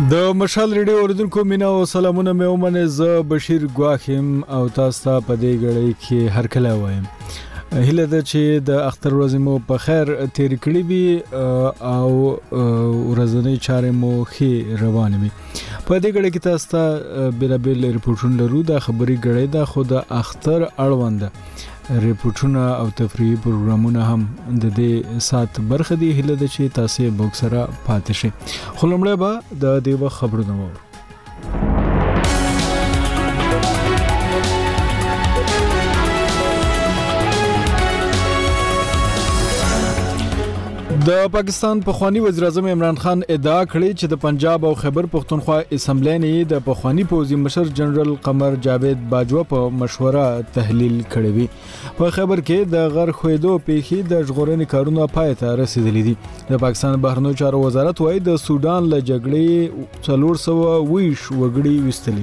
د مشال ریډیو اوریدونکو مینا او سلامونه مې ومنه. زه بشیر ګواخیم او تاسو ته په دې غړې کې هر کله وایم هله ده چې د اختر ورځې مو په خیر تیر کړی وي او ورځنی چارې مو ښه روانې وي. په دې غړې کې تاسو ته بیلابیل ریپورټونه لرو. د خبري غړې د خود اختر اړوند ریپورټونه او تفریحي پروګرامونه هم د دې سات برخه دي. هله ده چې تاسو به سره پاتې شئ. خو لمړی به د دې خبرونه وو. د پاکستان پخوانی وزیر اعظم عمران خان ادعا کړې چې د پنجاب او خیبر پختونخوا اسمبلی نه د پخوانی پوځي مشر جنرال قمر جاوید باجوا په مشوره تحلیل کړې وي. په خیبر کې د غر خویدو پیښې د ژغورنې کارونه پای ته رسیدلي دي. د پاکستان بهرنیو چارو وزارت وايي د سودان له جګړې 420 وګړي وستلي.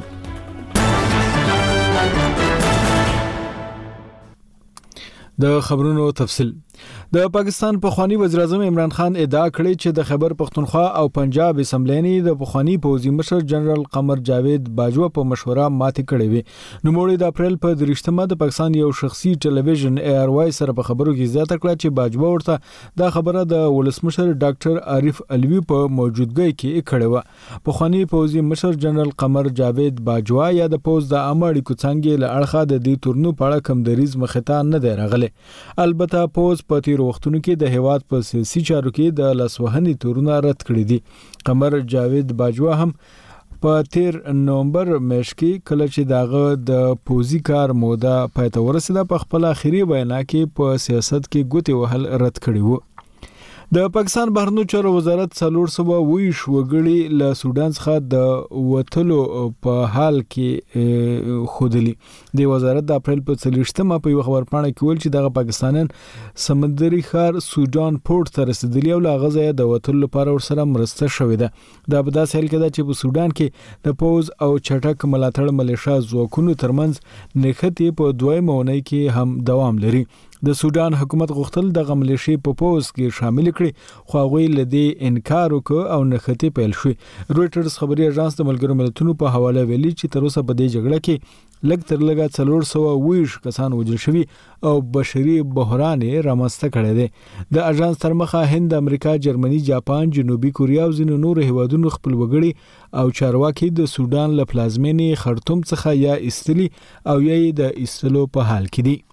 د خبرونو تفصیل. د پاکستان پخوانی وزیر اعظم عمران خان ادعا کړې چې د خیبر پختونخوا او پنجاب اسمبلی د پخوانی پوځي مشر جنرال قمر جاوید باجوا په مشوره ماتې کړې وي. نوموړي د اپریل په 3مه د پاکستان یو شخصي ټلویزیون ARY سره په خبرو کې زیاته کړه چې باجوا ورته دا خبره د ولسمشر ډاکټر عارف علوي په موجودګۍ کې کړې و. پخوانی پوځي مشر جنرال قمر جاوید باجوا یا د پوز د عامه کوڅنګ له اړخه د دې تورنو په اړه کم دریز مخته نه دی راغلی. البته پوز په تیر وختونو کې د هیواد په سیاسي چارو کې د لاسوهنې تورونه رد کړی دي. قمر جاوید باجوا هم په 13 نومبر میاشت کې کله چې داغه د پوزي کار موده پای ته ورسېده په خپل اخیری بیان کې په سیاست کې ګوتې وهل رد کړی وو. د پاکستان بهرنیو چارو وزارت 420 وګړي له سودان څخه د وټلو په حال کې خودلی. د وزارت د اپریل په 30مه په یو خبرپاڼه کې ویل چې د پاکستانن سمندري ښار سودان پورت ته رسیدلی او له غزه د وټلو لپاره ورسره مرسته شوې ده. دا په داسې حال کې ده چې په سودان کې د پوز او چټک ملاتړ ملیشیا ځواکونو ترمنځ نښتې په 2 مونۍ کې هم دوام لري. د سودان حکومت غوښتل د غملشي په پوز کې شامل کړي خو هغه لدی انکار وکړ او نښتې پیل شوې. رويټرز خبري اژانس د ملګرو ملتونو په حواله ویلي چې تر اوسه په دې جګړه کې لږ تر لږه 420 کسان وژل شوي او بشري بحران رامنځته کړی دی. د اژانس تر مخه هند، امریکا، جرمني، جاپان، جنوبي کوریا او ځینو نور هیوادونو خپل وګړي او چارواکي د سودان له پلازمینې خرطوم څخه یا استلی او یا د استلو په حال کې دي.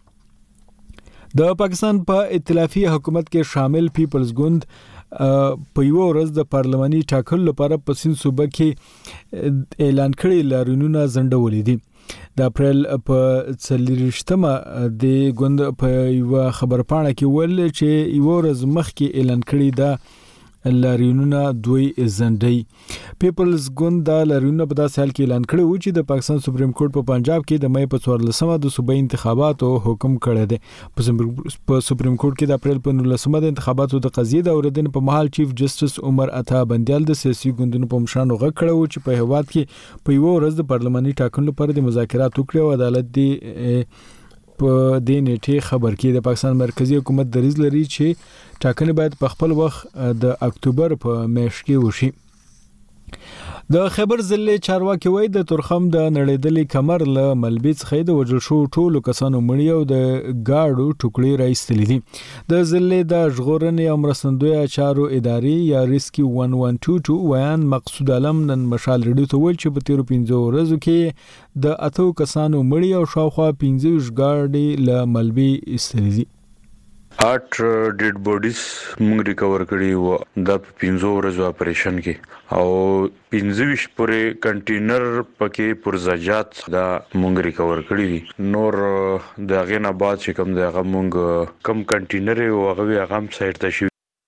د پاکستان په ائتلافي حکومت کې شامل پیپلز ګوند په یو ورځ د پارلماني ټاکنو لپاره په سین صوبه کې اعلان کړی لارینونه زندولې دي. د اپریل په 30مه د ګوند په یو خبرپاڼه کې ویل چې یو ورځ مخکې اعلان کړی دا لارینونه دوی زندای. پیپلز ګوند د لارینونه په داسې حال کې اعلان کړی و چې د پاکستان سپریم کورټ په پنجاب کې د مې په 14مه د صوبایي انتخاباتو حکم کړی دی. په سپریم کورټ کې د اپریل په 19مه د انتخاباتو د قضیې د اوریدنې په مهال چیف جسټس عمر عطا بندیال د سیاسي ګوندونو په مشرانو غږ کړی و چې په هیواد کې په یو ورځ د پارلماني ټاکنو لپاره د مذاکرات وکړي او عدالت دی په دې نیټه خبر کې د پاکستان مرکزی حکومت دریځ لري چې ټاکنې باید په خپل وخت د اکتوبر په میاشت کې وشي. د خیبر ضلع چارواکي وایي د تورخم د نړیدلې کمر له ملبي څخه د وژل شو ټولو کسانو مړی او د گاډو ټوکړي راایستلې دي. د ضلع د ژغورنې او مرستندوی چارو ادارې یا ریسکي 1122 ویان مقصود علم نن مشال ریډیو ته ویل چې په 15 ورځو کې د 8 کسانو مړی او شاوخوا 15 گاډي له ملبي ایستلې دي. 8 ډیډ بوډیز موږ ریکور کړی و د 15 ورځو اپریشن کې او 15 پورې کنټینر پکې پرزجات دا موږ ریکور کړی دي. نور د غینه بعد چې کوم دغه موږ کم کنټینر او هغه هم سایت ته شي.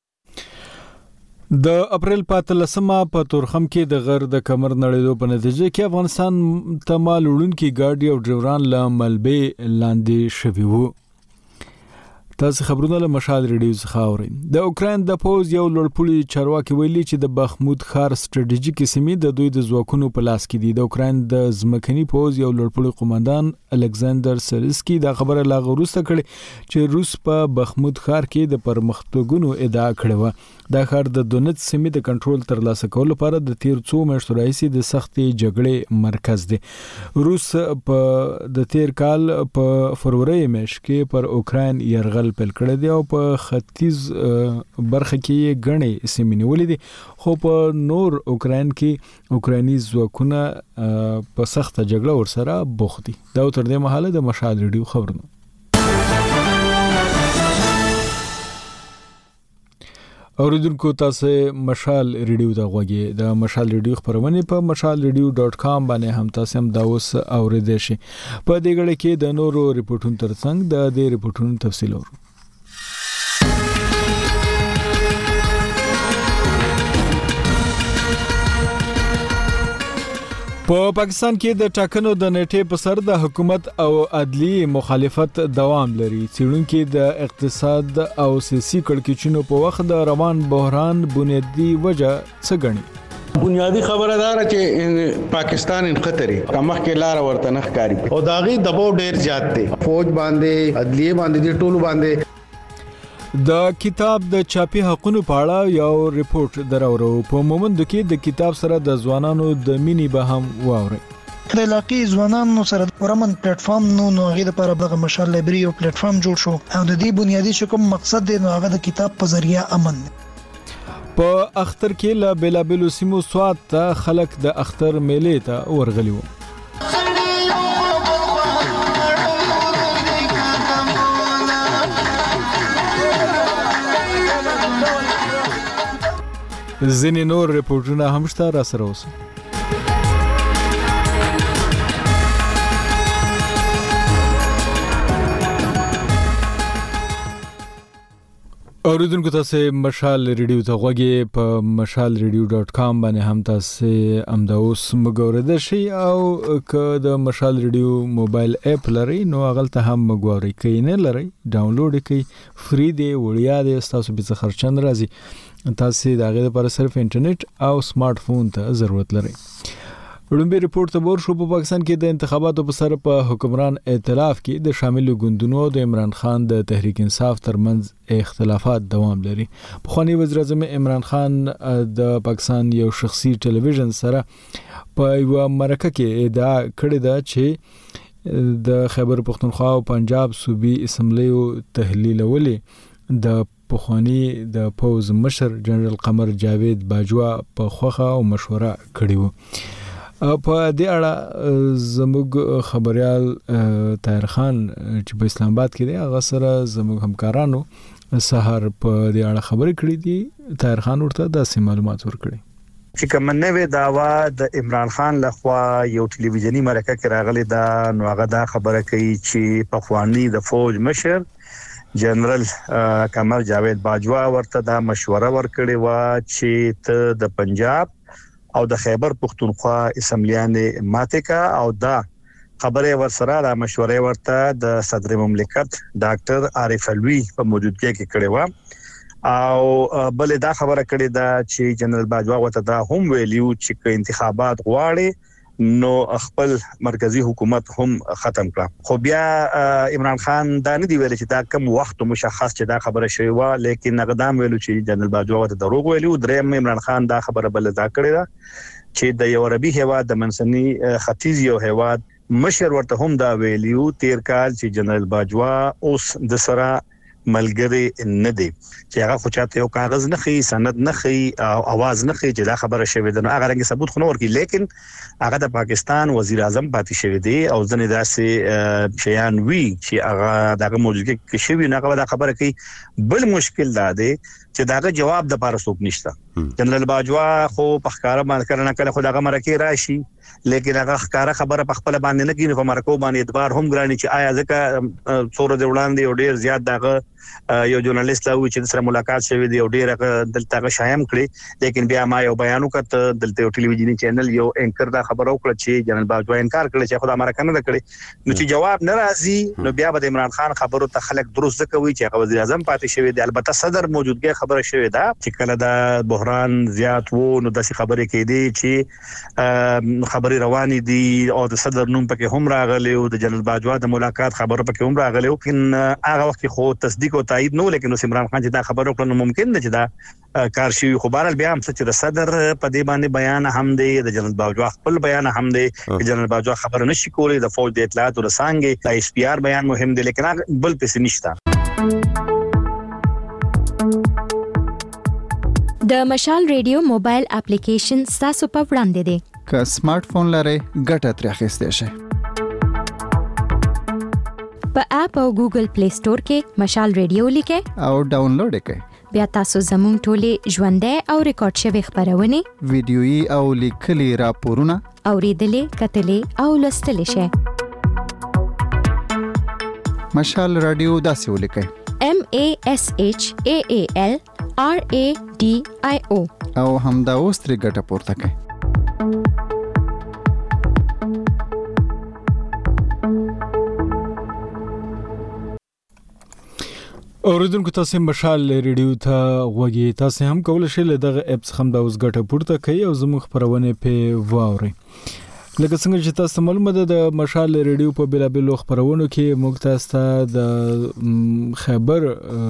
د اپریل 15مه په تورخم کې د غر د کمر نړیدو په نتیجه کې افغانستان ته مالوړونکي ګاډي او ډرایوران له ملبې لاندې شوي وو. تاسو خبرونه له مشال ریډیو څخه اورئ. د اوکرين د پوز یو لوړپوړي چارواکي ویلي چې د بخمود ښار ستراتیژیکي سیمې د دوی د ځواکونو په لاس کې دي. د اوکرين د ځمکني پوز یو لوړپوړي قومندان الکساندر سرسکي دا خبره لا غوښته کړې چې روس په بخمود ښار کې د پرمختګونو ادعا کړې و. دا ښار د دونیتس سیمې د کنټرول ترلاسه کولو لپاره د تیر څو میاشتو راهیسې د سختې جګړې مرکز دی. روس په د تیر کال په فروری میاشت کې پر اوکرين يرغل پیل کړی دی او په ختیځ برخه کې غنې سیمې نیولې دي، خو په نور اوکرين کې اوکراني ځواکونه په سخته جګړه ورسره بوخت دي. دا تر دې مهاله د مشال ریډیو خبرونه. اوریدونکو تاسو مشال ریډیو د غوږی د مشال ریډیو خبرونه په mashalradio.com باندې هم تاسو هم دا اوس اوریدئ شئ. په دې غړي کې د نورو ریپورتونو ترڅنګ د دې ریپورتونو تفصیل اورو. په پاکستان کې د ټاکنو د نیټې په سر د حکومت او عدلی مخالفت دوام لري. څېړونکو د اقتصاد او سیاسي کړکېچونو په وخت د روان بحران بنیادی وجه څه ګڼي؟ بنیادی خبره دا چې پاکستان ان خطرې مخکې لار ورته نه ښکاري او داغي دباو ډیر زیات دی، فوج باندې، عدلیه باندې، د ټولو باندې. د کتاب د چاپی حقوقو په اړه یو ریپورت دراورو. په مومند کې د کتاب سره د ځوانانو د مینی به هم واوري. د علاقې ځوانانو سره ورمن پلیټ فارم نو هغه لپاره د مشال لایبرری او پلیټ فارم جوړ شو او د دې بنیادی شکم مقصد دی نو هغه د کتاب په ذریعہ امن. په اختر کې لا بلابلو سیمو سواد ته خلک د اختر میلې ته ورغلي وو. ځینې نور ریپورتونه هم شته، را سره اوسئ. اوریدونکو تاسو مشال ریډیو ته غوږی په mashalradio.com باندې هم تاسو امدا اوس مګورده شي او که د مشال ریډیو موبایل اپ لري نو هغه هم مګوري، کینه لري ډاونلوډ کړئ، فری دی، وړیا دی، تاسو به څه خرچند راځي. تاسو د هغه لپاره صرف انټرنیټ او سمارټ فون ته ضرورت لري. وړاندې ریپورت ته ور شو. په پاکستان کې د انتخاباتو په سر په حکمران ائتلاف کې د شامل ګوندونو د عمران خان د تحریک انصاف ترمنځ اختلافات دوام لري. پخوانی وزیر اعظم عمران خان د پاکستان یو شخصي ټلویزیون سره په یو مرکه کې ادعا کړې ده چې د خیبر پختونخوا او پنجاب صوبي اسمبلیو تحلیلولې د پخوانی د پوز مشر جنرال قمر جاوید باجوا په خوخه او مشوره کړی و. په دې اړه زموږ خبريال طاهر خان چې په اسلام آباد کې دی هغه سره زموږ همکارانو سحر په دې اړه خبرې کړې دي. طاهر خان ورته داسې معلومات ورکړي چې کوم نوې داوا د عمران خان لخوا یو ټلویزیونی مرکه کې راغلی دا نو هغه دا خبره کوي چې پخوانی د فوج مشر جنرال قمر جاوید باجوا ورته دا مشوره ورکړې و چې ته د پنجاب او د خیبر پختونخوا اسمبلیانې ماته کا او دا خبره ورسره د مشورې ورته د صدر مملکت ډاکټر عارف علوی په موجودګۍ کې کړې و او بل دا خبره کړې ده چې جنرال باجوا ورته دا هم ویلیو چې انتخابات غواړي نو خپل مرکزی حکومت هم ختم کړه. خو بیا عمران خان دا نه دی ویل چې دا کم وخت مشخص چې دا خبره شوی و، لیکن نقدام ویلو چې جنرال باجوا ورته دروغ ویلو. دریم عمران خان دا خبره بل دا کړی ده چې د یو عربي هیواد د منځني ختیځ یو هیواد مشر ورته هم دا ویلیو تیر کال چې جنرال باجوا اوس د سره ملګری نه دی چې هغه خو چاته یو کاغذ نه خي، سند نه خي او आवाज نه خي چې دا خبره شوی ده. نو هغه رنګ ثبوت خو نور کی، لیکن هغه د پاکستان وزیر اعظم پاتې شوی دی او ځنې داسې شیان وی چې هغه دغه موجودګي کې شوی نه هغه دا خبره کوي. بل مشکل دا دی چې داغه جواب د پاره څوک نشته. جنرال باجوا خو په ښکارا باندې کړنه کله خو دغه مرکه راشي، لیکن هغه ښکارا خبره په خپل باندې نه کینې، په مرکو باندې اعتبار هم ګرانی چې آیا ځکه څوره د وړاندې او ډیر زیات دغه یو ژورنالیست لا و چې سره ملاقات شوی دی او ډیره دلته شایم کړی لیکن بیا ما یو بیان وکړ دلته یو ټلویزیونی چینل یو انکر دا خبر وکړه چې جنرال باجوا انکار کړی چې خدای امریکا نه کړی نو چې جواب نه راځي نو بیا به عمران خان خبرو ته خلک درست کوي چې وزیر اعظم پاتې شوی دی. البته صدر موجودګي خبره شوی دا چې کله دا بحران زیات وو نو د خبرې کې دی چې خبري رواني دي او د صدر نوم پکې هم راغلی او د جنرال باجوا د ملاقات خبره پکې هم راغلی لیکن هغه وخت خو تصدیق او تایید نو لیکن عمران خان چې دا خبره وکړه نو ممکن نه چې دا کار شي. خو بهر بیا هم چې د صدر په دې باندې بیان هم دی د جنرال باجوا خپل بیان هم دی چې جنرال باجوا خبر نشي کولای د فوج د اطلاعات او رسانګي د اس پی آر بیان مهم دی لیکن بل پس نشته. د مشال ریډیو موبایل اپلیکیشن تاسو په وړاندې دی. که سمارټ فون لرئ ګټه ترې اخیستئ شئ. په اپ او ګوګل پلی سٹور کې مشال ریډیو لیکئ او ډاونلوډ یې کړئ. بیا تاسو زموږ ټولې ژوندۍ او ریکارډ شوي خبرونه ویډیويي او لیکلي راپورونه اوریدلې کتلې او لوستلې شئ. مشال رادیو داسې ولیکئ MASHAAL RADIO او همدا اوس ترې ګټه پورته کړئ. اوریدونکو تاسو مشال ریډیو ته غوږی تاسو هم کولای شئ له دغه اپس هم د اوس ګټه پورته کړئ او زموږ خبرونه په واورئ. لکه څنګه چې تاسو معلومه ده د مشال ریډیو په بیلابیلو خبرونو کې موږ تاسو د خبر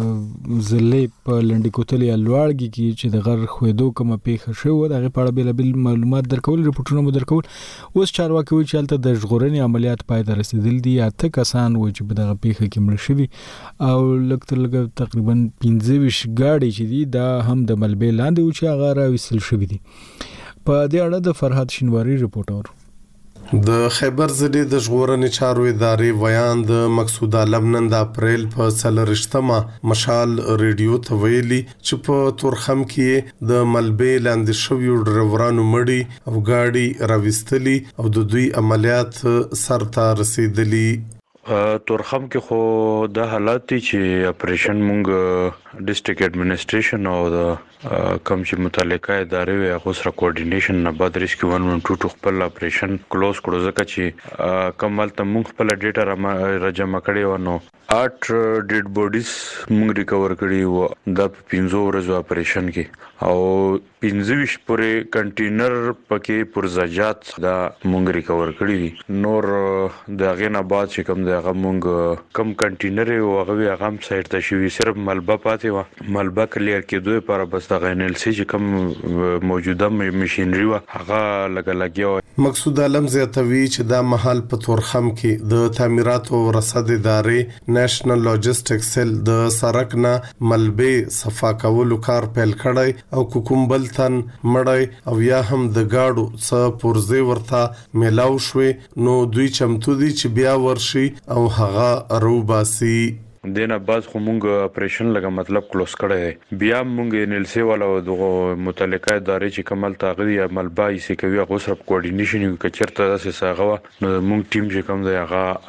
ضلع په لنډی کوتل یا لوړګي کې چې د غر خویدو کومه پیښه شوه دغه په اړه بیلابیل معلومات درکول ریپورتونه مو درکول. اوس چارواکي وایي چې هلته د ژغورنې عملیات پای ته رسیدل دي. اته کسان وایي چې په دغه پیښه کې مړه شوي او لکه تقریبا 15 ګاډي چې دي دا هم د ملبې لاندې و چې هغه راوستل شوي دي. په دې اړه د فرهاد شینواری ریپورت اورو. د خیبر ضلع د ژغورنې چارو ادارې ویان د مقصود عالم نن د اپریل په 4مه مشال ریډیو ته ویلي چې په تورخم کې د ملبې لاندې شویو ډرایورانو مړي او گاډي راوستلي او د دوی عملیات سر ته رسیدلي. تورخم کې خو د حالات چې اپریشن مونږ ډیسټریکټ ایڈمنسټریشن او د کم چې متعلقه ادارې وي هغه سره کوارډینیشن نه بعد ریسکیو 112 خپل اپریشن کلوز کړو ځکه چې کمال ته مونږ خپل ډیټا راجمع کړی و نو 8 ډیډ بوډیز مونږ ریکور کړی و د 15 ورځو اپریشن کې او 15 پورې کنټینر پکې پرزاجات دا مونږ ریکور کړی دي. نور د غینه بعد چې کوم دغه مونږ کم کنټینر او هغه هم سایت ته شوی صرف ملبا پاتې و ملبا کلیر کېدو لپاره بس د NLC چې کوم موجوده ماشينري و هغه لګیا. مقصود عالم زیاتوي چې دا محل په تورخم کې د تعمیرات او رصد ادارې نېشنل لاجستیک سیل د سرک نه ملبې صفا کولو کار پیل کړی او کوم بل تن مړی او یا هم د گاډو څخه پرځې ورته ملاو شوي نو دوی چمتو دي چې بیا ورشي او هغه روباسي. دینه بعد خو مونږ اپریشن لګه مطلب کلوز کړی بیا مونږ NLC والا دغه متعلقه ادارې چې کمل تاغدي عمل بای سي کوي هغه سره کوارډینیشن یو کچرته داسې ساغه نو مونږ ټیم چې کوم دی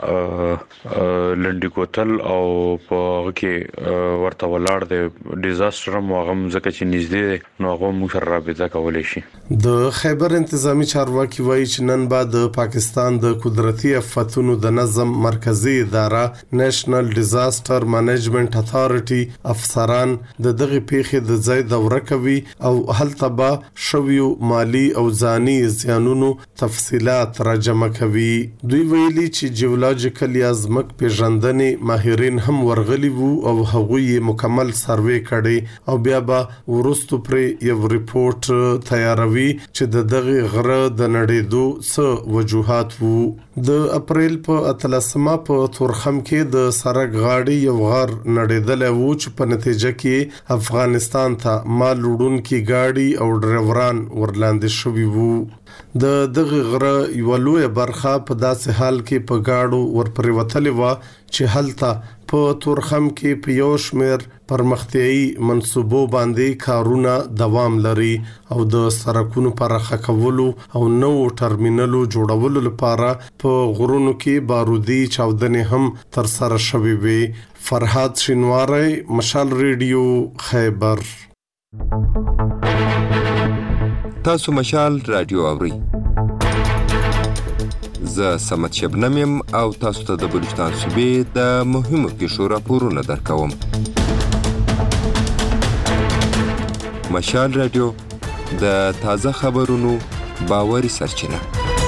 هغه لنډی کوتل او په کې ورته ولاړ دی ډیزاستر مو هغه ځکه چې نږدې نو هغه مونږ سره رابطه کولای شي. د خیبر انتظامی چارواکي وایي چې نن بعد د پاکستان د قدرتي آفتونو د نظم مرکزی اداره نېشنل ډیزاستر منیجمنت اتھارټي افسران د دغه پیښې د ځای دوره کوي او هلته به شویو مالی او ځاني زیانونو تفصيلات راجمع کوي. دوی ویلي چې جیولوجیکل یا ځمک پیژندنې ماهرین هم ورغلي وو او هغوی مکمل سروې کړي او بیا به ورستو پر یو ریپورت تیاروي چې د دغه غره د نړیدو څه وجوهات وو. د اپریل په 13مه په تورخم کې د سرک غاړي یو غار نړیدل وو چې په نتیجه کې افغانستان ته مال وړونکي گاډي او ډرایوران ورلاندې شوي وو. د دغه غره یو لوی برخه په داسې حال کې په گاډو ورپریوتلې و چې هلته په تورخم کې په یو شمیر پرمختیايي منصوبو باندې کارونه دوام لري او د سرکونو پرخه کولو او نو ټرمینلو جوړولو لپاره په غرونو کې بارودي چاودنې هم تر سره شوي وي. فرحات شینواری، مشال ریډیو، خیبر. تاسو مشال رادیو اورئ. زه سمت شبنم یم او تاسو ته د بلوچستان صوبې د مهمو پیښو راپورونه درکوم. مشال رادیو د تازه خبرونو باوري سرچینه.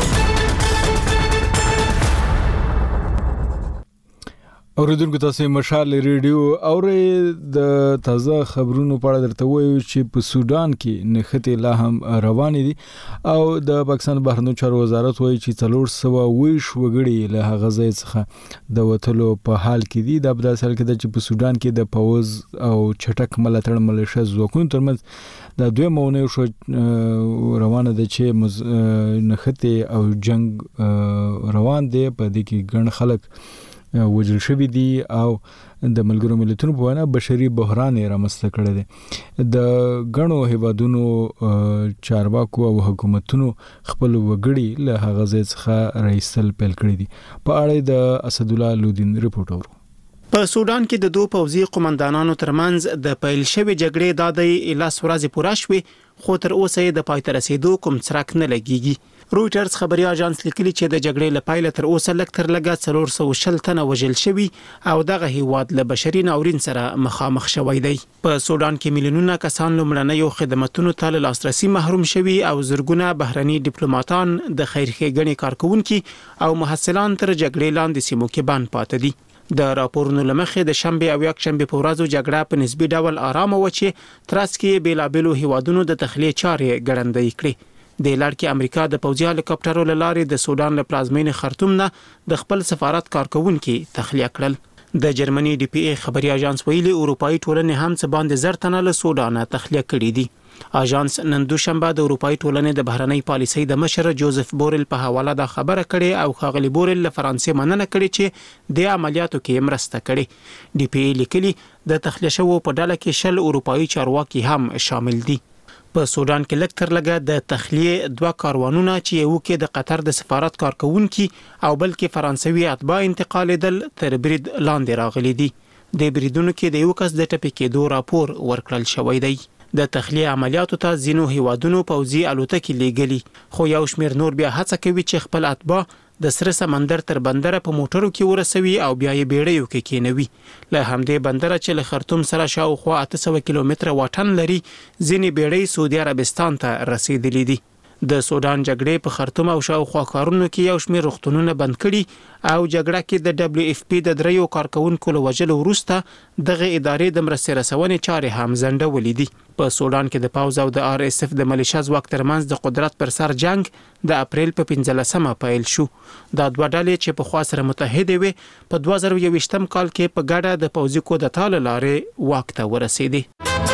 اوریدونکو تاسو مشال ریډیو اورئ. د تازه خبرونو په اړه درته وایو چې په سودان کې نښتې لا هم روانې دي او د پاکستان بهرنیو چارو وزارت وایي چې 420 وګړي له هغه ځای څخه د وټلو په حال کې دي. د ابدا سال کې د په سودان کې د پوز او چټک ملاتړ ملیشه ځواکونو ترمنځ د دوه مونږ شو روانه ده چې نښتې او جنگ روان دي. په دې کې ګڼ خلک وجل شوی دي او د ملګرو ملتونو په وینا بشري بحران رامنځته کړی دی. د غنو هیوادونو چارواکو او حکومتونو خپل وګړي له هغه ځای څخه رئیسل پیل کړی دي. په اړه د اسد الله لودین رپورټ اورو. په سودان کې د دوه پوځي قومندانانو ترمنځ د پیل شوی جګړې د 10 ورځې پوره شوې خو تر اوسه د پای ته رسیدو کوم څرک نه لګیږي. رويټرز خبري اژانس لیکلي چې د جګړې لپاره تر اوسه لکتر لګا 460 تنه وژل شوی او دغه هیواد له بشري ناورین سره مخامخ شوی دی. په سودان کې میلیونونه کسان لومړنیو خدماتونو ته لاسرسي محروم شوي او زرګونه بهرني ډیپلوماټان د خیرخېګنې کارکونکو او محصلان تر جګړې لاندې سیمو کې بند پاتې دي. د راپورونو لمخې د شنبه او یک شنبه په ورځو جګړه په نسبي ډول آرامه و چې ترڅ کې بیلابلو هیوادونو د تخلیه چارې ګړندۍ کړې. د لړ کې امریکا د پوځي هلیکاپټرو لارې د سودان له پلازمینې خرطوم نه د خپل سفارت کارکونکو تخلیه کړل. د جرمني ډي پی ای خبري اژانس ویلي اروپאי ټولنې هم څه باندې زر تنه له سودان تخلیه کړي دي. اژانس نن دوشنبه د اروپאי ټولنې د بهرنۍ پالیسۍ د مشر جوزف بورل په حواله د خبره کړي او خاغلی بورل له فرانسې مننه کړي چې د عملیاتو کې مرسته کړي. ډي پی ای لیکلي د تخلیه شوو په ډله کې 10 اروپאי چارواکي هم شامل دي. په سودان کې لکتر لګا د تخلیه دوه کاروانونه چې یو کې د قطر د سفارت کارکونکو او بل کې فرانسوي اتباع انتقال دل تر برید لاندې راغلي دي. د بریدونو کې د یو کس د ټپي کېدو راپور ورکړل شوی دی. د تخلیه عملیاتو ته ځینو هیوادونو پوځي الوتکې لیږلي خو یو شمېر نور بیا هڅه کوي چې خپل اتباع د سره سمندر تر بندره په موټرو کې ورسوي او بیا یې بیړیو کې کېنوي. له همدې بندره چې له خرطوم سره شاوخوا 800 کیلومتره واټن لري ځینې بیړۍ سعودي عربستان ته رسیدلې دي. د سودان جګړې په خرطوم او شاوخوا کارونو کې یو شمېر روغتونونه بند کړي او جګړه کې د دبليو اف پی د دریو کارکونکو له وژلو وروسته دغه ادارې د مرستې رسونې چارې هم ځنډولې دي. په سودان کې د پاوز او د آر اس اف د ملیشیا ځواک ترمنځ د قدرت پر سر جنگ د اپریل په 15مه پیل شو. دا دوه ډلې چې په خوا سره متحده وي په 2021م کال کې په ګډه د پوځي کودتا لارې واک ته ورسېدي.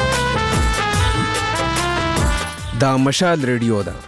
دا مشال ریډیو ده.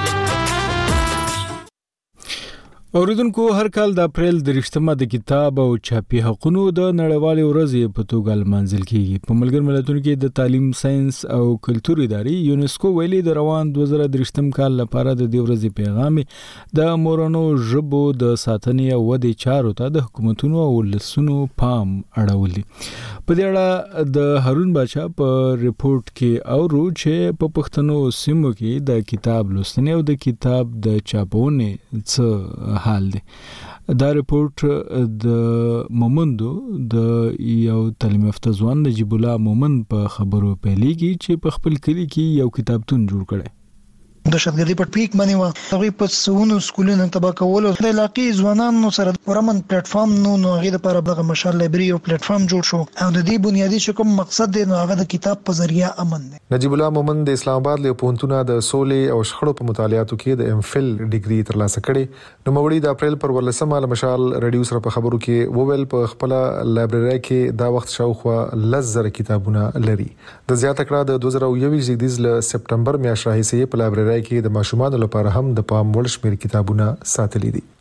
اوریدونکو هر کال د اپریل 3مه د کتاب او چاپي حقوقو د نړیوالې ورځې په توګه لمانځل کیږي. په ملګر ملتونو کې د تعلیم، ساينس او کلتور ادارې یونسکو ویلي د روان 2023م کال لپاره د دې ورځې پیغام د مورنو ژبو د ساتنې او ودې چارو ته د حکومتونو او ولسونو پام اړولي. په دې اړه د هارون بچا په ریپورت کې اورو چې په پښتنو سیمو کې د کتاب لوستنې او د کتاب د چاپونې څه حال دی. دا ریپورت د مومندو د یو تعلیم یافته ځوان نجیب الله مومند په خبرو پیلېږي چې په خپل کلی کې یو کتابتون جوړ کړي. د شتګردي په پیک باندې و هغه په سونو سکولونو تبا کول او د علاقې ځوانانو سره ورمن پلیټ فارم نو هغه لپاره دغه مشال لایبرری او پلیټ فارم جوړ شو او د دې بنیادی شکم مقصد دی نو هغه د کتاب په ذریعہ امن دی. نجیب الله مومند د اسلام آباد له پونتونه د سولې او شخړو په مطالعاتو کې د ام فل ډیګري ترلاسه کړي. نو موري د اپریل پر 14مه مشال ریډیو سره په خبرو کې وویل په خپل لایبرری کې دا وخت شاوخوا 10,000 کتابونه لري. د زیاته کړه د 2021 زیږدیز له سپټمبر میاشتې راهیسې په لایبرری کې د ماشومانو لپاره هم د پام وړ شمېر کتابونه ساتلي دي.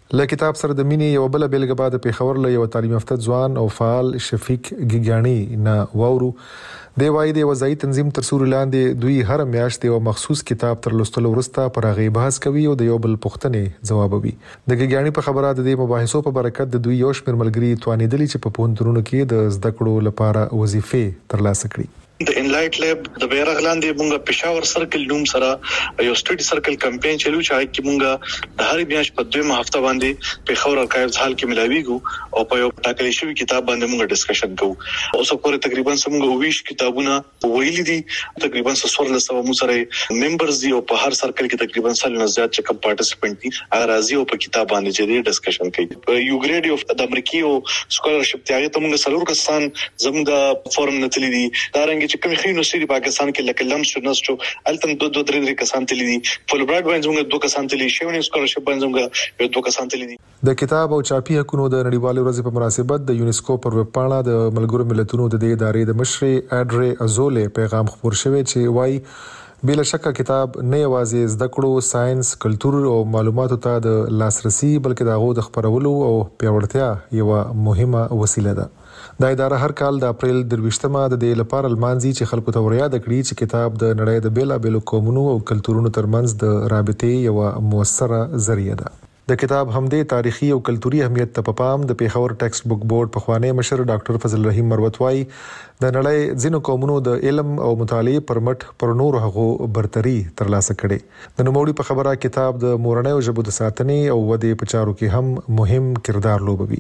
له کتاب سره د مینې یو بل بیلګه بعد پیښور له یو تعلیم یافته ځوان او فعال شفیق ګیګانی نه وورو دی وایي د وځي تنظیم تر سوري لاندې دوی هر میاشت یو مخصوص کتاب تر لوستلو وروسته پر هغه بحث کوي او د یو بل پوښتنې ځوابوي. د ګیګانی په خبره د دې مباحثو په برکت د دوی یو شمېر ملګري توانیدلی چې په پوهنتونونو کې د زده کړو لپاره وظیفې ترلاسه کړي. د انلایټ لیب د بیرغلان دی مونږه پېښور سرکل نوم سره یو سټډي سرکل کمپاین چلو چې کی مونږه د هر میاشت په 2 هفته باندې پېښور ارکایوز هال کې ملاویږو او په یو ټاکلي شوی کتاب باندې مونږه ډسکشن کوو. اوس پورې تقریبا څنګه 20 کتابونه ویلي دي، تقریبا 1400 مو سره ممبرز دي او په هر سرکل کې تقریبا 100 نه زیات چې کوم پارټیسپینټ دي هغه راځي او په کتاب باندې چې ډسکشن کوي. یو ګریډ اف د امریکای او سکولرشپ ته هغه مونږه سلور کسان زموږ فورم نتلی دي دارنګ چې کوم خینو سری پاکستان کې لکه لمس نسچو التم 2-3 کسان تللی دي، فول برایډ باندې موږ 2 کسان تللی شوی سکولرشپ باندې موږ 2 کسان تللی دي. د کتاب او چاپی حقوقو د نړیوالې ورځې په مناسبت د یونیسکو پر ویب پاڼه د ملګرو ملتونو د دې ادارې د مشر اډري ازولې پیغام خبر شوی چې وایي بلا شک کتاب نه یوازې زده کړو، ساينس، کلچر او معلوماتو ته د لاسرسي بلکې د هغو د خبرولو او پیاوړتیا یو مهمه وسیله ده. دا اداره هر کال د اپریل 23مه د دې لپاره لمانځي چې خلکو ته وریا د کړي چې کتاب د نړۍ د بیلابېلو قومونو او کلچرونو ترمنځ د رابطې یو موثره ذریعہ ده. د کتاب همدې تاریخي او کلتوري اهمیت ته په پام د پیښور ټیکسټ بک بورډ پخوانی مشر ډاکټر فضل رحیم مروت وايي د نړۍ ځینو قومونو د علم او مطالعې پر مټ پر نور هغو برتري ترلاسه کړي. د نوموړي په خبره کتاب د مورنۍ ژبو د ساتنې او ودې په چارو کې هم مهم کردار لوبوي.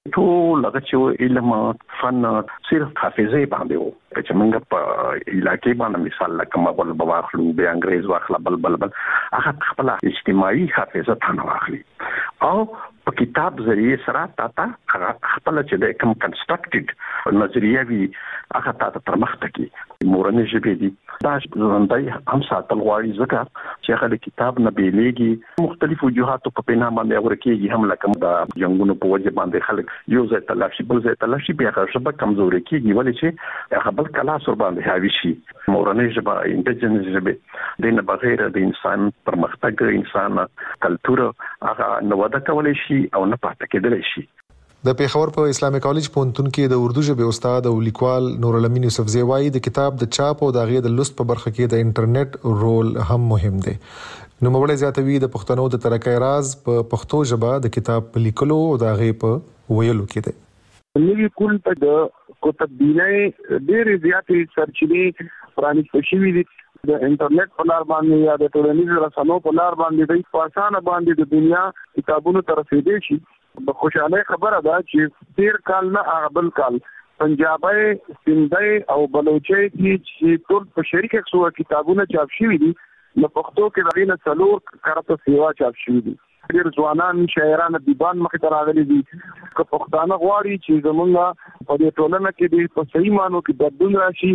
ټول هغه چې علم فن صرف حافظه باندې وو چې موږ په علاقې باندې مثال لکه مغول بواخلو به انګريز واخله بل هغه خپل اجتماعي حافظه ثانه واخلي او په کتاب ذریعہ سره تا خپل چې د کوم کنسټرکټډ نظریه وی هغه تا پرمختګ کی مورنۍ ژبې دي دا ځندای هم ساتل غواړي ځکه چې هغه د کتاب نه بیلېږي مختلف وجوهات په پینا باندې ورکیږي هم لکه د جنگونو په وجه باندې خلک یو ځای تلاشي بل ځای تلاشي بیا هغه ژبه کمزوري کیږي ولې چې هغه بل کلا سر باندې حاوی شي. مورنۍ ژبه انډیجنس ژبه د نه بغیر د انسان پرمختګ انسان کلچر هغه نو ودا کولای شي او نه پاتې کېدلی شي. د پیښور په اسلامي کالج پوهنتون کې د اردو ژبې استاد او لیکوال نور الامین یوسفزی وايي د کتاب د چاپ او د غي د لوست په برخه کې د انټرنیټ رول هم مهم دی. نو موږ زیاتوي د پښتنو د ترقۍ راز په پښتو ژبه د کتاب په لیکلو او د غي په ویلو کې دی. نوی کول په د کتابینه ډېر زیاتې سرچینې پرانیستل شوې دي د انټرنیټ په لار باندې یا د ټولنیزو رسنیو په لار باندې د پاسانه باندې د دنیا کتابونو ته رسیدي شي. په خوشاله خبره ده چې 13 کال نه اغبل کال پنجابي سندھي او بلوچي چې ټول په شریکه څو کتابونه چاپ شوي دي نو پښتو کې دغه نه څلور کارته سیوا چاپ شوي دي. ډېر ځوانان شاعران دیوان مخ ته راغلي دي که پښتانه غواړي چې زمونږ په دې ټولنه کې د په صحیح مانو کې بدلون راشي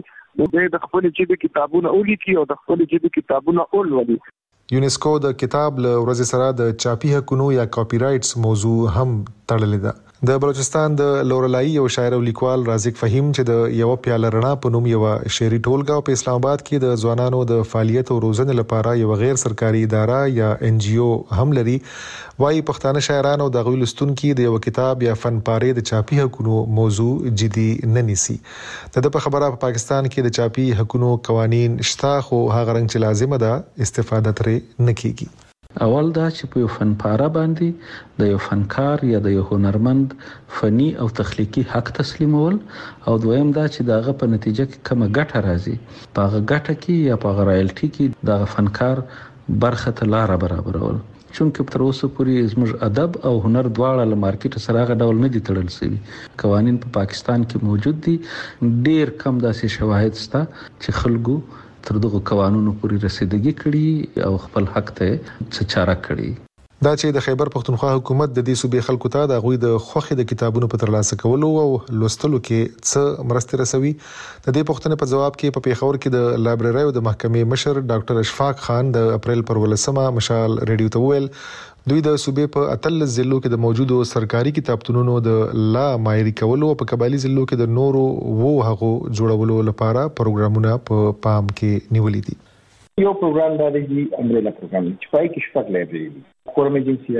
د خپل چې د کتابونو اولیکي او د خپل چې د کتابونو اولولي. یونیسکو د کتاب له ورځې سره د چاپی حقوقو یا کاپی رائټس موضوع هم تړلې ده. د بلوچستان د لورلای یو شاعر او لیکوال رازق فهیم چې د یو پیاله رڼا په نوم یو شعري ټولګه په اسلام آباد کې د ځوانانو د فعالیت او روزنې لپاره یو غیر سرکاري اداره یا NGO هم لري، وايي پښتانه شاعرانو د غوی لستونکو د یو کتاب یا فن پاره د چاپی حقوقو موضوع جدي نه نیسي. د په خبره په پاکستان کې د چاپی حقوقو قوانين شته خو هغه رنګ چې لازمه ده استفاده ترې نه کیږي. اول دا چې په یو فن پاره باندې د یو فنکار یا د یو هنرمند فني او تخلیقي حق تسلیمول او دویم دا چې داغه په نتیجه کې کومه ګټه راځي په هغه ګټه کې یا په هغه رایلټي کې د فنکار برخه ته لار برابرول. چونکه تر اوسه پورې زموږ ادب او هنر دواړه له مارکیټ سره هغه ډول نه دي تړل شوي. قوانین په پاکستان کې موجود دي، ډیر کم داسې شواهد شته چې خلکو تر دغه قوانینو پورې رسیدګي کړي او خپل حق ته څه چاره کړي. دا چې د خیبر پختونخوا حکومت د دې صوبې خلکو ته د غوي د خوخي د کتابونو په ترلاسه کولو او لوستلو کې څه مرسته رسوي، د دې پوښتنې په جواب کې په پیښور کې د لایبرری او د محکمې مشر ډاکټر اشفاق خان د اپریل پر 18 مشال ریډیو ته ویل دوی د صوبې په 13 ضلعو کې د موجودو سرکاري کتابتونونو د لا مایري کولو او په قبایلی ضلعو کې د نورو هغو جوړولو لپاره پروګرامونه په پام کې نیولې دي. یو پروګرام دا دی امبریلا پروګرام چې پای کې شپږ لایبرری دي، کورم ایجنسي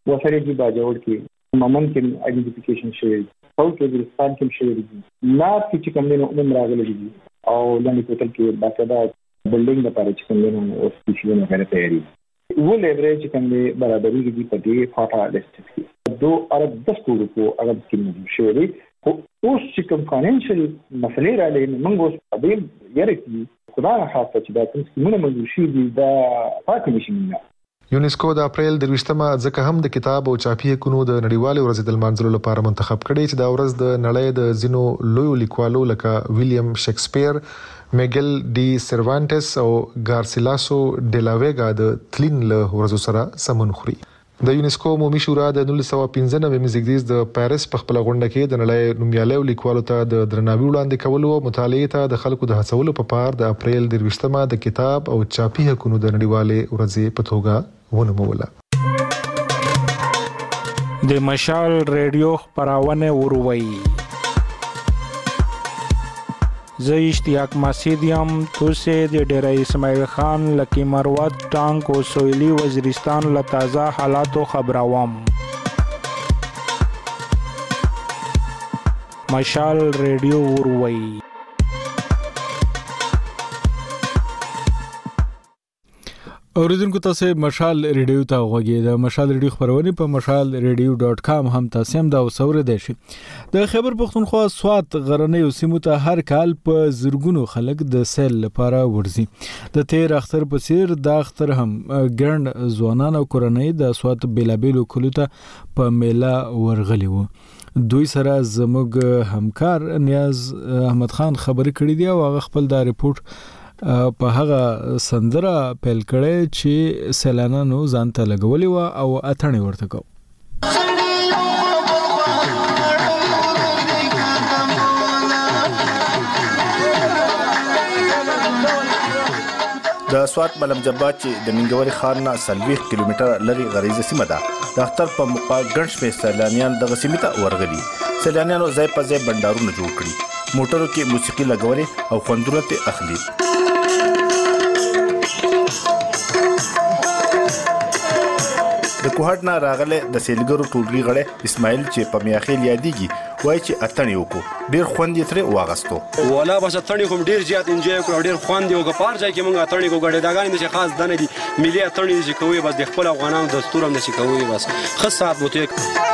وسره کې باجوړ کې ممن کې آئیډنټیفیکیشن شوی او کې بلوچستان کې شوی دي نار چې کوم نه عموم راغلي دي او لاندې کوتل کې باقاعده بلډینګ لپاره چې کوم نه او سپیشل نه تیاری वो लेवरेज कंदे बराबरी की पटी फाटा लिस्ट की 2 अरब 10 करोड़ को अरब की मशवरे को उस चिकन फाइनेंशियल मसले रहे मंगो अभी यार की खुदा खास چې دا څنګه موږ مجبور دي دا پاتې نشي. یونیسکو د اپریل د 20مه ځکه هم د کتاب او چاپی حقوقو د نړیوالې ورځې د لمانځلو لپاره منتخب کړي چې دا ورځ د نړۍ د زینو لوی لیکوالو لکه ویلیام شکسپیر، میګل ډي سروانټس او ګارسیلاسو ډیلاویګا د تلین له ورځو سره سمون خوري. د یونیسکو عمومي شورا د 1995 مزګدیز د پاریس په خپل غونډه کې د نړۍ نومیالي لیکوالو ته د درناوي وړاندې کولو او مطالعې ته د خلکو د هڅولو په پار د اپریل د 20مه د کتاب او چاپی حقوقو د نړیوالې ورځې په توګه ونوموله. د مشال ریډیو خبرونه وروي زه اشتیاق مسیدیم توسه د ډیره اسماعیل خان لکی مروت ټانک او سویلی وزیرستان له تازه حالاتو خبروم. مشال ریډیو وروي. اوریدونکو تاسو مشال ریډیو ته غوږی د مشال ریډیو خبرونه په mashalradio.com هم تاسو هم دا وسوره دي شي. د خیبر پختونخوا سوات غرنۍ سیمو ته هر کال په زرګونو خلک د سیل لپاره ورځي. د تیر اختر په سیر د اختر هم ګرند ځوانان او کورنۍ د سوات بیلابیلو کلوته په میله ورغلي وو. دوی سره زموږ همکار نیاز احمد خان خبرې کړې دي او هغه خپل دا ریپورت په هغه سندره پیل کړي چې سیلانانو ځان ته لګولي و او اتڼ ورته کو. د سوات ملم جبات چې د منګوري خان نه 30 کیلومتر لري غریزه سیمه ده. د اختر په موقع ګڼ شمېر سیلانیان دغه سیمې ته ورغلي. سیلانیانو ځای په ځای بندرونه جوړ کړي، موټرو کې موسیقي لګولې او خوندونه ته اخلي. د کوهټ نه راغله د سیلګرو ټولګي غړي اسماعیل چې په میاخیل یادېږي وایي چې اتڼ وکړو، ډیر خوند یې ترې واغستو. ولا بس اتڼ کوم ډیر زیات انجوای کړو، ډیر خوند یې وکړ. پار ځای کې موږ اتڼ کوو، غړي داګانې چې خاص دنه دي ملي اتڼ دي کوي، بس د خپل افغانانو دستور هم نشي کوي. بس خاصات بوته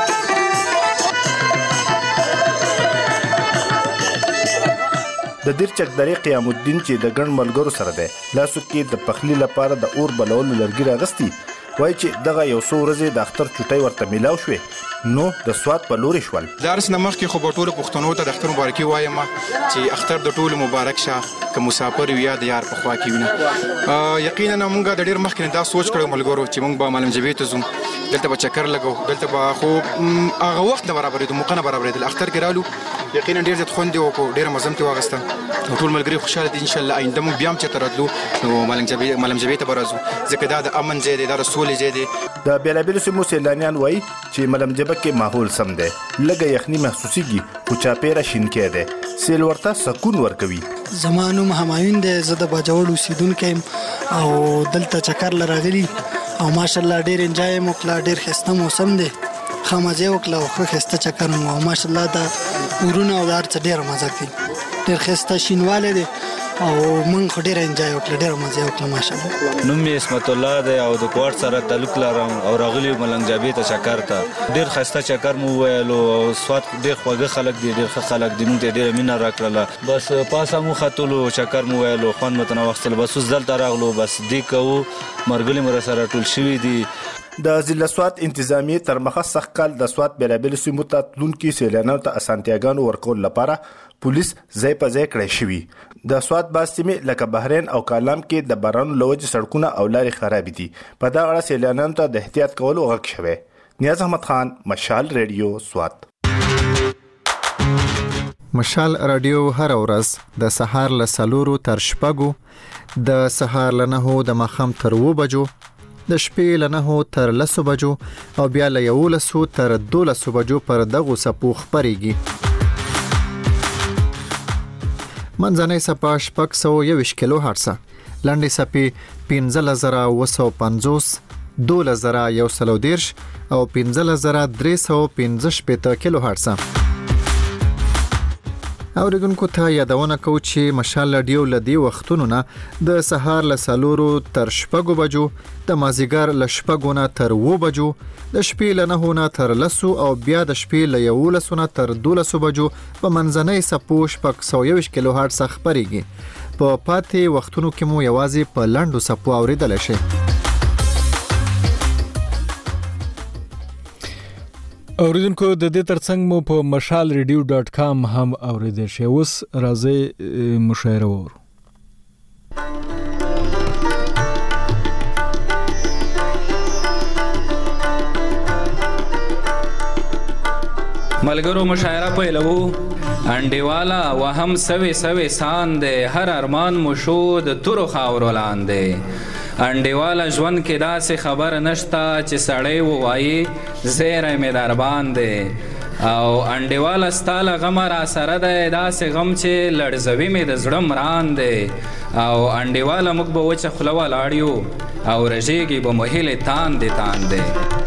د دیر چک درې قیام الدین چې د ګڼ ملګرو سره ده لاسو کې د پخلی لپاره د اور بلولو لرګي راغستي. وای چې دغه یو څو ورځې د اختر چټي ورته ملاو شوې نو د سوات په لوري شول. دارس نمخ کې خو ټول پښتنو ته د اختر مبارکي وایم چې اختر د ټول مبارک شه، که مسافر وي د یار په خوا کې وینه. یقینا موږ د ډیر مخ کې دا سوچ کړو ملګرو چې موږ به ملم جبې ته ځو، دلته به چکر لګو، دلته به خو هغه وخت نه برابرېدو، موقع نه برابرېدل. اختر کې رالو یقینا ډیر زیات خوند وکړو، ډیر مزم ته واغسته. ټول ملګری خوشاله دي ان شاء الله. آینده موږ بیا هم چې تراتلو نو ملم جبې ته برازو، ځکه دا د امن ځای دی، دا د سولې ځای دی. د بیلابیلو سیمو سیلانیان وایي چې ملم جبه کې ماحول سم دی، لږه یخني محسوسیږي خو چاپیره شینکې دی، سیل ورته سکون ورکوي. زمانو همایون دی، زه د باجوړ اوسیدونکی او دلته چکر لراغلی او ماشاءالله ډیر انجوای مو کړ، ډیر ښایسته موسم دی، ښه مزه وکړه او ښه ښایسته چکر مو او ماشاءالله دا ورونه او دا هر څه ډېره مزه کوي، ډېر ښایسته شینوالی دی او موږ خو ډېره انجوای وکړه، ډېره مزه وکړه ماشاءالله. نوم مې اسمت الله دی او د کوهټ سره تعلق لرم او راغلی ملنګ جابې ته چکر ته. ډېر ښایسته چکر مو وویلو او سوات ډېر خوږه خلک دي، ډېر ښه خلک دي، موږ ته ډېره مینه راکړله. بس پاسه مو ختلو، چکر مو ویلو، خوند مو ترې واخیستل. بس اوس دلته راغلو، بس دې کوو، مرګلي مو راسره ټول شوي دي. د ضلع سوات انتظامیه تر مخه سخت کال د سوات بیلابیلو سیمو ته تلونکي سیلانیانو ته اسانتیاګانو ورکول لپاره پولیس ځای په ځای کړی شوي. د سوات بعض سیمې لکه بحرین او کالام کې د بارانو له وجې سړکونه او لارې خرابې دي. په دغه اړه سیلانیانو ته د احتیاط کولو غږ شوی. نیاز احمد خان، مشال ریډیو، سوات. مشال رادیو هر ورځ د سهار له 4 تر 6، د سهار له 9 د ماښام تر 2 بجو، د شپې له 9 تر 10 بجو او بیا له 11 تر 12 بجو پر دغه سپو خبريږي. منځنۍ سپا 621 کیلو هرتز، لنډې سپې 15950، 12130 او 15315 کیلو هرتز. اوریدونکو ته یادونه کو چې مشال رادیو لدی وختونو نه د سهار ل 4 تر 6 بجو، د مازیګر ل 6 نه تر 2 بجو، د شپې ل 9 نه تر 10 او بیا د شپې ل 11 نه تر 12 بجو په منځنۍ سپو 121 کیلو هرتز خبريږي. په پاتې وختونو کې مو یوازې په لاندو سپو اوریدل شي. اوریدونکو د دې ترڅنګ مو په mashalradio.com هم اوریدل شي. اوس راځي مشاعره وورو. ملګرو مشاعره پیلو. انډیوالا وهم سوي سان دے هر ارمان مشود تورو خاورو لاندې. انډیواله ژوند کې داسې خبر نشتا چې سړی ووایي زیری مې در باندې. او انډیواله ستاله غم را سره دی داسې غم چې لړزوي مې د زړه مران دی. او انډیواله موږ به وچه خوله ولاړ یو او رژېږي به مو هیلې تاندې تاندې.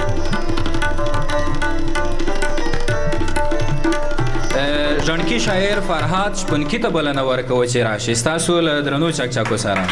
ژڼکي شاعر فرهاد شپونکي ته بلنه ورکوه چې راشي ستاسو له درنو چکچکو سره.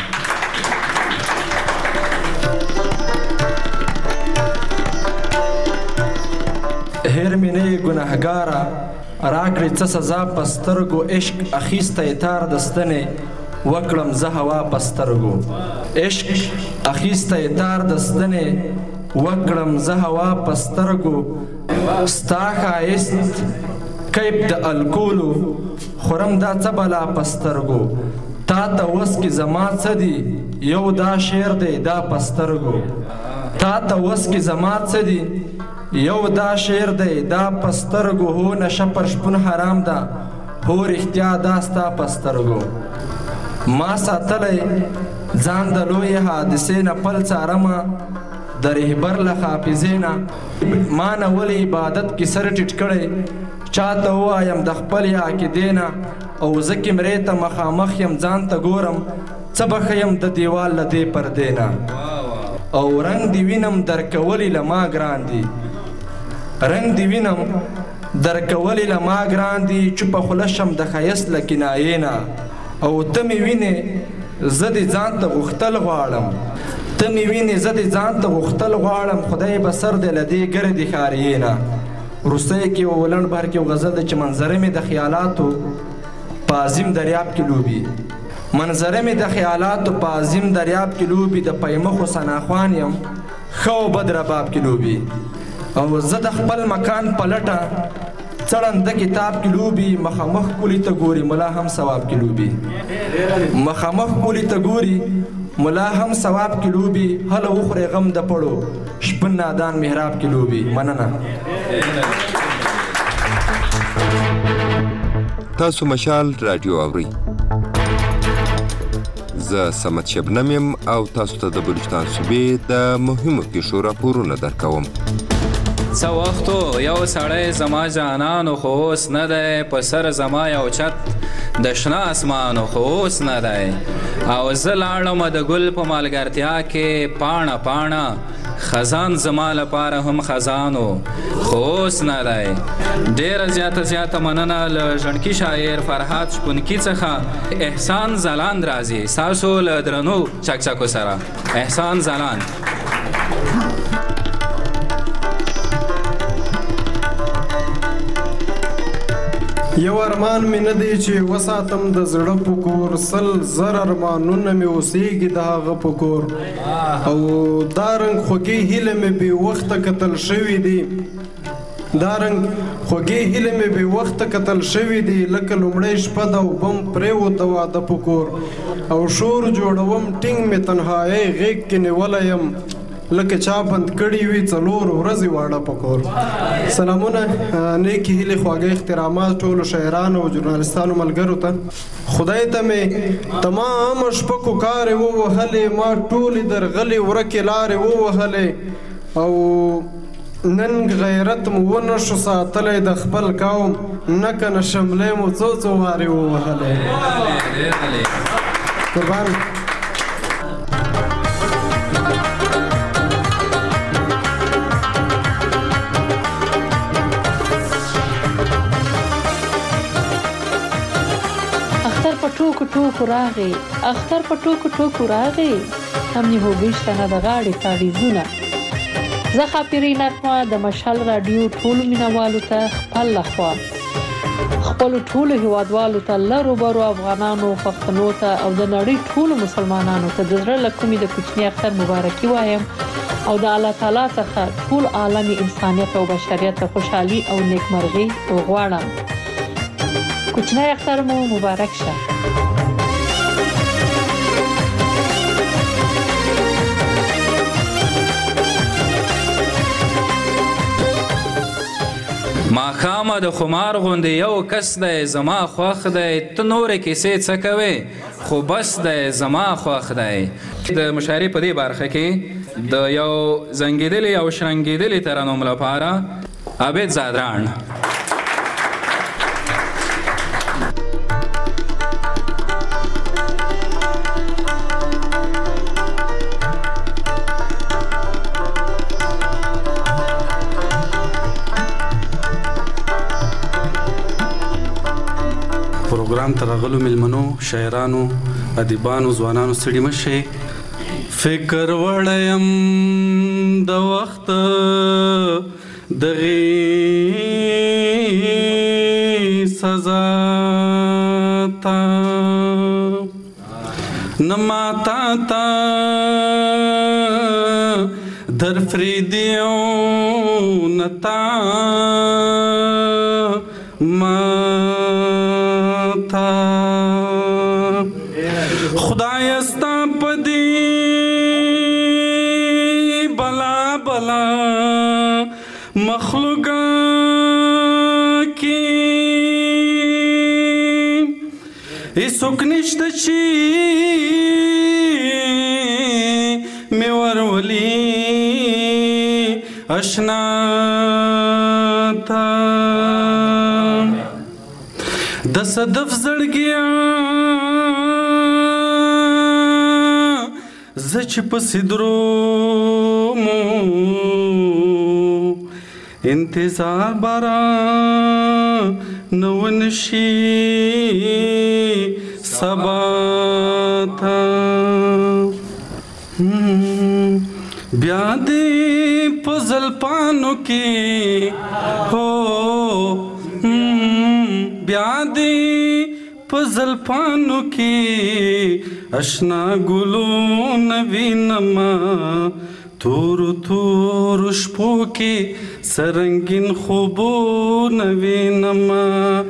هر مینه گناهگارا راکړی څه سزا پسترګو عشق اخیسته تار دستنه وکړم زه هوا پسترګو. عشق اخیسته تار دستنه وکړم زه هوا پسترګو. ستا ښایست کیپ د الکولو خورم دا څه بلا پسترګو. تا ته وس کې زما څه دی یو دا شعر دی دا پسترګو. تا ته وس کې زما څه دی یو دا شعر دی دا پسترګو. هو نشه پر شپون حرام ده هو رښتیا دا ستا پسترګو. ما ساتلی ځان د لویې حادثې نه پل څارمه د رهبر له حافظې نه. ما نه ولې عبادت کې سر ټیټ کړی چاته ووایم د خپل عقیدې نه. او زه کیمرې ته مخامخ یم ځان ته ګورم څه به ښیم د دیوال له دې پردې نه. او رنګ دی وینم درکولي له ما ګران دي. رنګ دی وینم درکولي له ما ګران دي. چوپه خوله شم د ښایست له کنایې نه. او ته مې وینې زه دې ځان ته غوښتل غواړم. ته مې وینې زه دې ځان ته غوښتل غواړم. خدای به سر دې له دې ګردې ښاریې نه. وروستی کې یو لنډ بهر کې یو غزل ده چې منظره مې د خیالاتو په عظیم دریاب کې لوبي. منظره مې د خیالاتو په عظیم دریاب کې لوبي. د پیمخو ثناخوان یم ښه او بد رباب کې لوبي. او زه د خپل مکان په لټه څړنده کتاب کې لوبي. مخامخ کولی ته ګوري ملا هم ثواب کې لوبي. مخامخ کولی ته ګوري ملا هم ثواب کې لوبي. هله وخورې غم د پړو شپون نادان محراب کې لوبي. مننه. تاسو مشال رادیو اورئ. زه سمت شبنم یم او تاسو ته د بلوچستان صوبې د مهمو پیښو راپورونه درکوم. څه وختو یو سړی زما جانانو خو اوس نه دی. په سر زما یو چت د شنه اسمانو خو اوس نه دی. او زه لاړم د ګل په مالګرتیا کې پاڼه پاڼه. خزان زما لپاره هم خزانو خو اوس نه دی. ډېره زیاته مننه له ژڼکي شاعر فرهاد شپونکي څخه. احسان ځلاند راځي ستاسو له درنو چکچکو سره. احسان ځلاند. یو ارمان مې نه دی چې وساتم د زړه په کور. 100 ارمانونه مې اوسېږي د هغه په کور. او دا رنګ خوږې هیلې مې بې وخته کتل شوي دي. دا رنګ خوږې هیلې مې بې وخته کتل شوي دي. لکه لومړۍ شپه ده او بم پرېوته واده په کور. او شور جوړوم ټینګ مې تنهایۍ غېږ کې نیولی یم. لکه چا بند کړي وي 4 ورځې واړه په کور. سلامونه نیکې هیلې خواږه احترامات ټولو شاعرانو او ژورنالستانو ملګرو ته. خدای ته مې تمام شپکو کارې ووهلې. ما ټولې درغلې ورکې لارې ووهلې. او نن غیرت مو ونه شو ساتلی د خپل قوم. نه کنه شملې مو څو وارې ووهلې. قربان. په ټوکو ټوکو راغی، اختر په ټوکو ټوکو راغی، هم یې هوګشته نه د غاړې تاویزونه. زه خاپیري نغمه د مشال راډیو ټولو مینوالو ته خپل لخوا خپلو ټولو هیوادوالو ته لرو برو افغانانو پښتنو ته او د نړۍ ټولو مسلمانانو ته د زړه له کومې د کوچني اختر مبارکي وایم او د الله تعالی څخه ټول عالم انسانیت او بشریت ته خوشحالي او نیکمرغي غواړم. کوچنی اختر مو مبارک شه. ماښامه د خمار غوندې یو کس دی زما خوښ دی، ته نورې کیسې څه کوې خو بس دی زما خوښ دی. د مشاعرې په دې برخه کې د یو زنګېدلي او شرنګېدلي ترنم لپاره عابد زادران. پروګرام ته راغلو مېلمنو، شاعرانو، ادیبانو، ځوانانو ستړي مه شئ. فکر وړیم د وخت دغې سزا ته نه ماتا ته در فریدیو نه تا خدای استا پدی بلا بلا مخلوقا کی ایسوک نشته چی میور ولی اشنا تا د صدف زړګیا زه چې پسې درومو انتظار بارا نو نشي سبا ته بیا دې په زلفانو کې هو بیا دې په زلفانو کې اشنا ګلونه وینما تور تور شپو کې سرنګین خوبونه وینما.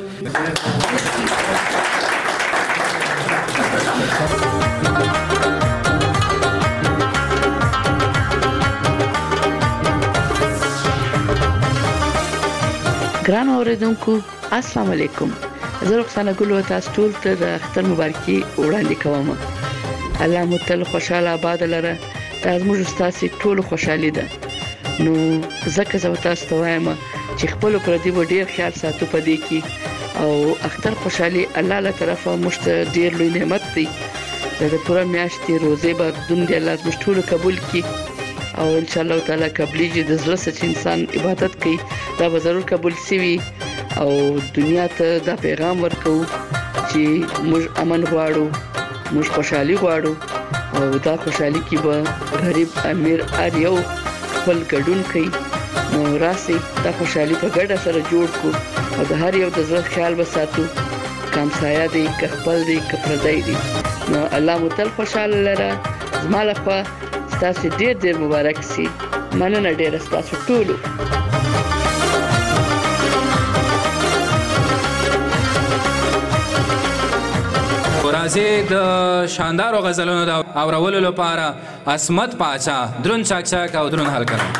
ګران اوریدونکو السلام علیکم. زه رخسانه ګل و تاسو ټول ته د اختر مبارکي وړاندې کوم. الله مو تل خوشاله آباد لره. دا زموږ ستاسو ټول خوشحالي ده. نو زکه زه تاسو ته وایم چې خپل پردي و ډیر خیال ساتو پدې کې او اختر خوشحالي الله له طرفه مشت ډیر لوی نعمت دی. دا پوره میاشتې روزه به دون دی الله زموږ ټول قبول کړي او ان شاء الله تعالی قبليږي. د زړه سره انسان عبادت کوي دا به ضرور قبول شي او دنیا ته دا پیغام ورکو چې موږ امن غواړو، موږ خوشحالي غواړو او دا خوشحالي کې به غریب امیر هر یو خپل ګډون کوي. نو راسي دا خوشحالي په ګډه سره جوړ کو او د هر یو د زړه خیال وساتو، کم سایه دی که خپل دی که پردی دی. نو الله مو تل خوشاله لره. زما لخوا ستاسو ډیر ډیر مبارک سي. مننه ډیره ستاسو ټولو. راځي د شاندارو غزلونو د اورولو لپاره عصمت پاچا درون چاک چاک او درون حل کړه.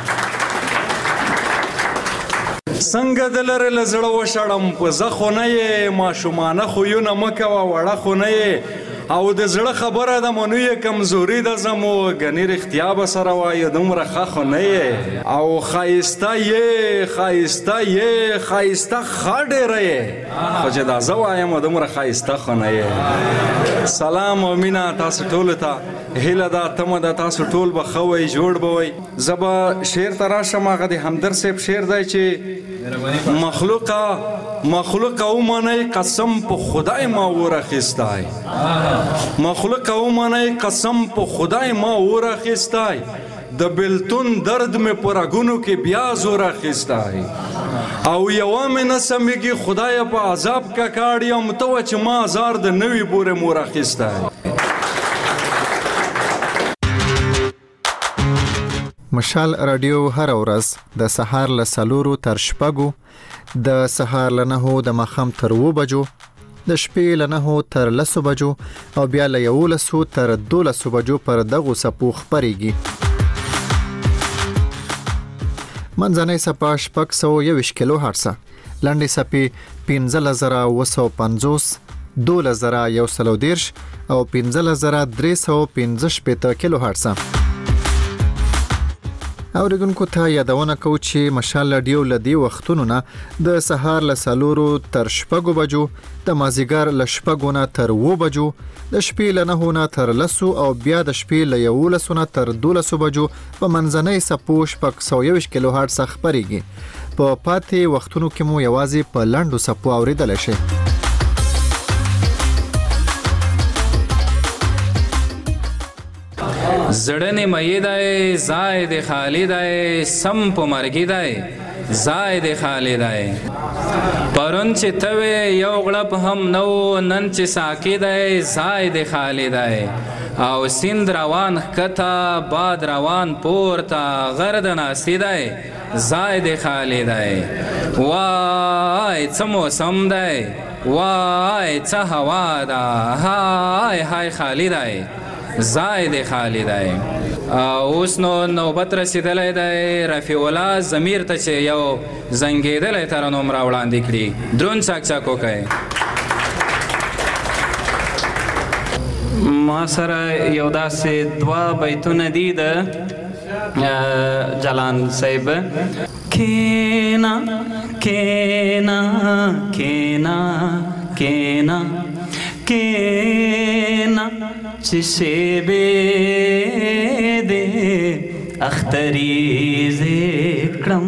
څنګه دلره لزړه وشړم په زخونه یې ماشومانه خوونه مکوه وړه خونه یې او د زړه خبره د منو یې کمزوري د زمو غنی رښتیا به سره وایي دومره ښه خو نه یې او ښایسته یې ښایسته یې ښایسته ښه ډېره یې خو چې دا زه وایم دومره ښایسته خو نه یې. سلام او مینه تاسو ټولو ته. هیله ده تمه ده تاسو ټول به ښه وئ جوړ به وئ. زه به شعر ته راشم. هغه د همدرد صاحب شعر دی چې مخلوق اومنی قسم په خدای ما ورخیستای مخلوق اومنی قسم په خدای ما ورخیستای د بلتون درد می پرګونو کې بیا زور اخیستای او یو مې نسمېږي خدای په عذاب کا کاړیم تو چې ما زار د نوې بورې مور اخیستای. مشال رادیو هر ورځ د سهار له 4 تر 6 د سهار له 9 د ماښام تر 2 بجو د شپې له 9 تر 10 بجو او بیا له 11 تر 12 بجو پر دغه سپو خبريږي. منځنۍ سپا 621 کیلو هرتز، لنډې سپې 15950، 2110 او 15315 کیلو هرتز. اوریدونکو ته یادونه کوو چې مشال رادیو لدی وختونو نه د سهار له 4 تر 6 بجو، د مازیګر له 6 نه تر 2 بجو، د شپې له 9 نه تر 10 او بیا د شپې له 11 نه تر 12 بجو په منځنۍ سپو 621 کیلو هرتز خبريږي. په پاتې وختونو کې مو یوازې په لنډو سپو اوریدل شي. زړنې مې دای زائد خالی دای سم په مرګی دای زائد خالی دای پرون چې توې یو غړپ هم نو نن چې ساکی دای زائد خالی دای او سیند روان کتا باد روان پورتا غرد ناسی دای زائد خالی دای وای څه موسم دای وای څه هوا ده هاي خالی دای زائد خالی دی. اوس نو نوبت رسیدلی دی رفیع الله ضمیر ته چې یو زنګېدلی ترنم را وړاندې کړي. درون چاک چاک وکئ. ما سره یو داسې 2 بیتونه دي د جلان صاحب. کینا کینا کینا کینا کینا چې شیبې دې اختری ذکرم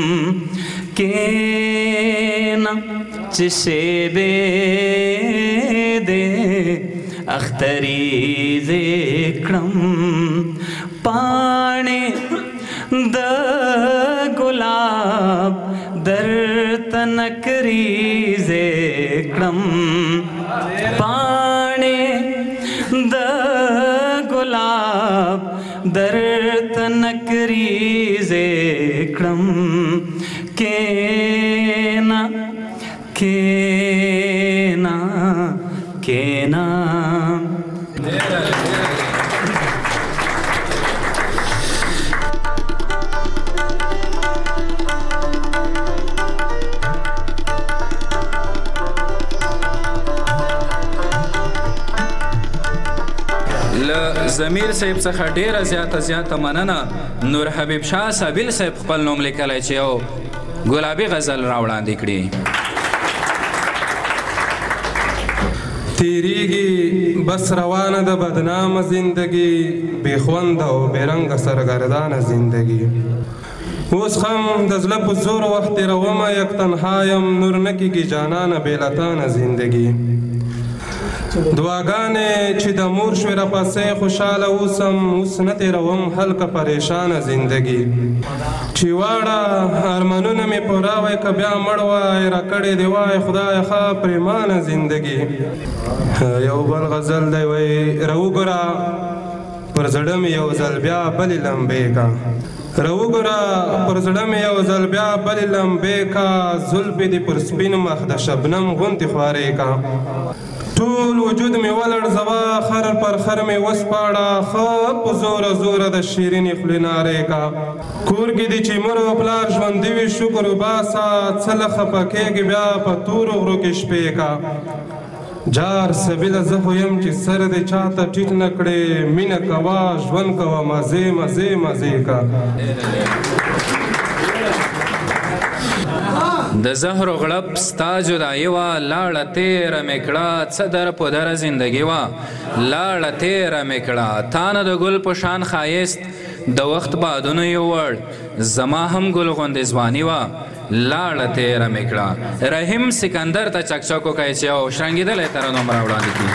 کینا چې شیبې دې اختری ذکرم پاڼې د ګلاب در تنکری ذکرم پاڼې د ګلاب در تنکری ذکرم کینا کینا کینا. ضمیر صاحب څخه ډیره زیاته مننه. نور حبیب شاه سابیل صاحب خپل نوم لیکلی چې یو ګلابي غزل را وړاندې کړي. تیریږي بس روانه د بدنامه زندگی بې خوند او بې رنګه سرګردانه زندگی اوس هم د زړه په زور وخت تېرومه یک تنها یم نور نه کېږي جانانه بې لتانه زندگی دعاګانې چې د مور شوې راپسې خوشحاله اوسم اوس نه تېروم هلکه پریشانه زندگی چې واړه ارمانونه مې پوره وای که بیا مړ وای راکړې دې وای خدای ښه پرېمانه زندگی. یو بل غزل دی وای راوګوره پر زړه مې یو ځل بیا بلې لمبې کا راوګوره پر زړه مې یو ځل بیا بلې لمبې کا زلفې دې پر سپین مخ د شبنم غوندې خوارې کا ټول وجود مې ولړزوه خر پر خر مې وسپاړه ښه په زوره زوره د شیرینې خولې نارې کا کور کې دې چې مور او پلار ژوندي وي شکر وباسه څه له خفه کېږي بیا په تورو غرو کې شپې کا جار سبیله زه خو یم چې سر دې چاته ټیټ نه کړې مینه کوه ژوند کوه مزې مزې مزې کا. د زهر و غړپ ستا جدایي وه لاړه تېره مې کړه څه در په دره زندګي وه لاړه تېره مې کړه تا نه د ګل په شان ښایست د وخت بادونو یو وړ زما هم ګل غوندې ځواني وه لاړه تیره مې کړه. رحیم سکندر ته چکچک وکړی چې یو شرنګېدلی ترنم راوړاندې کړي.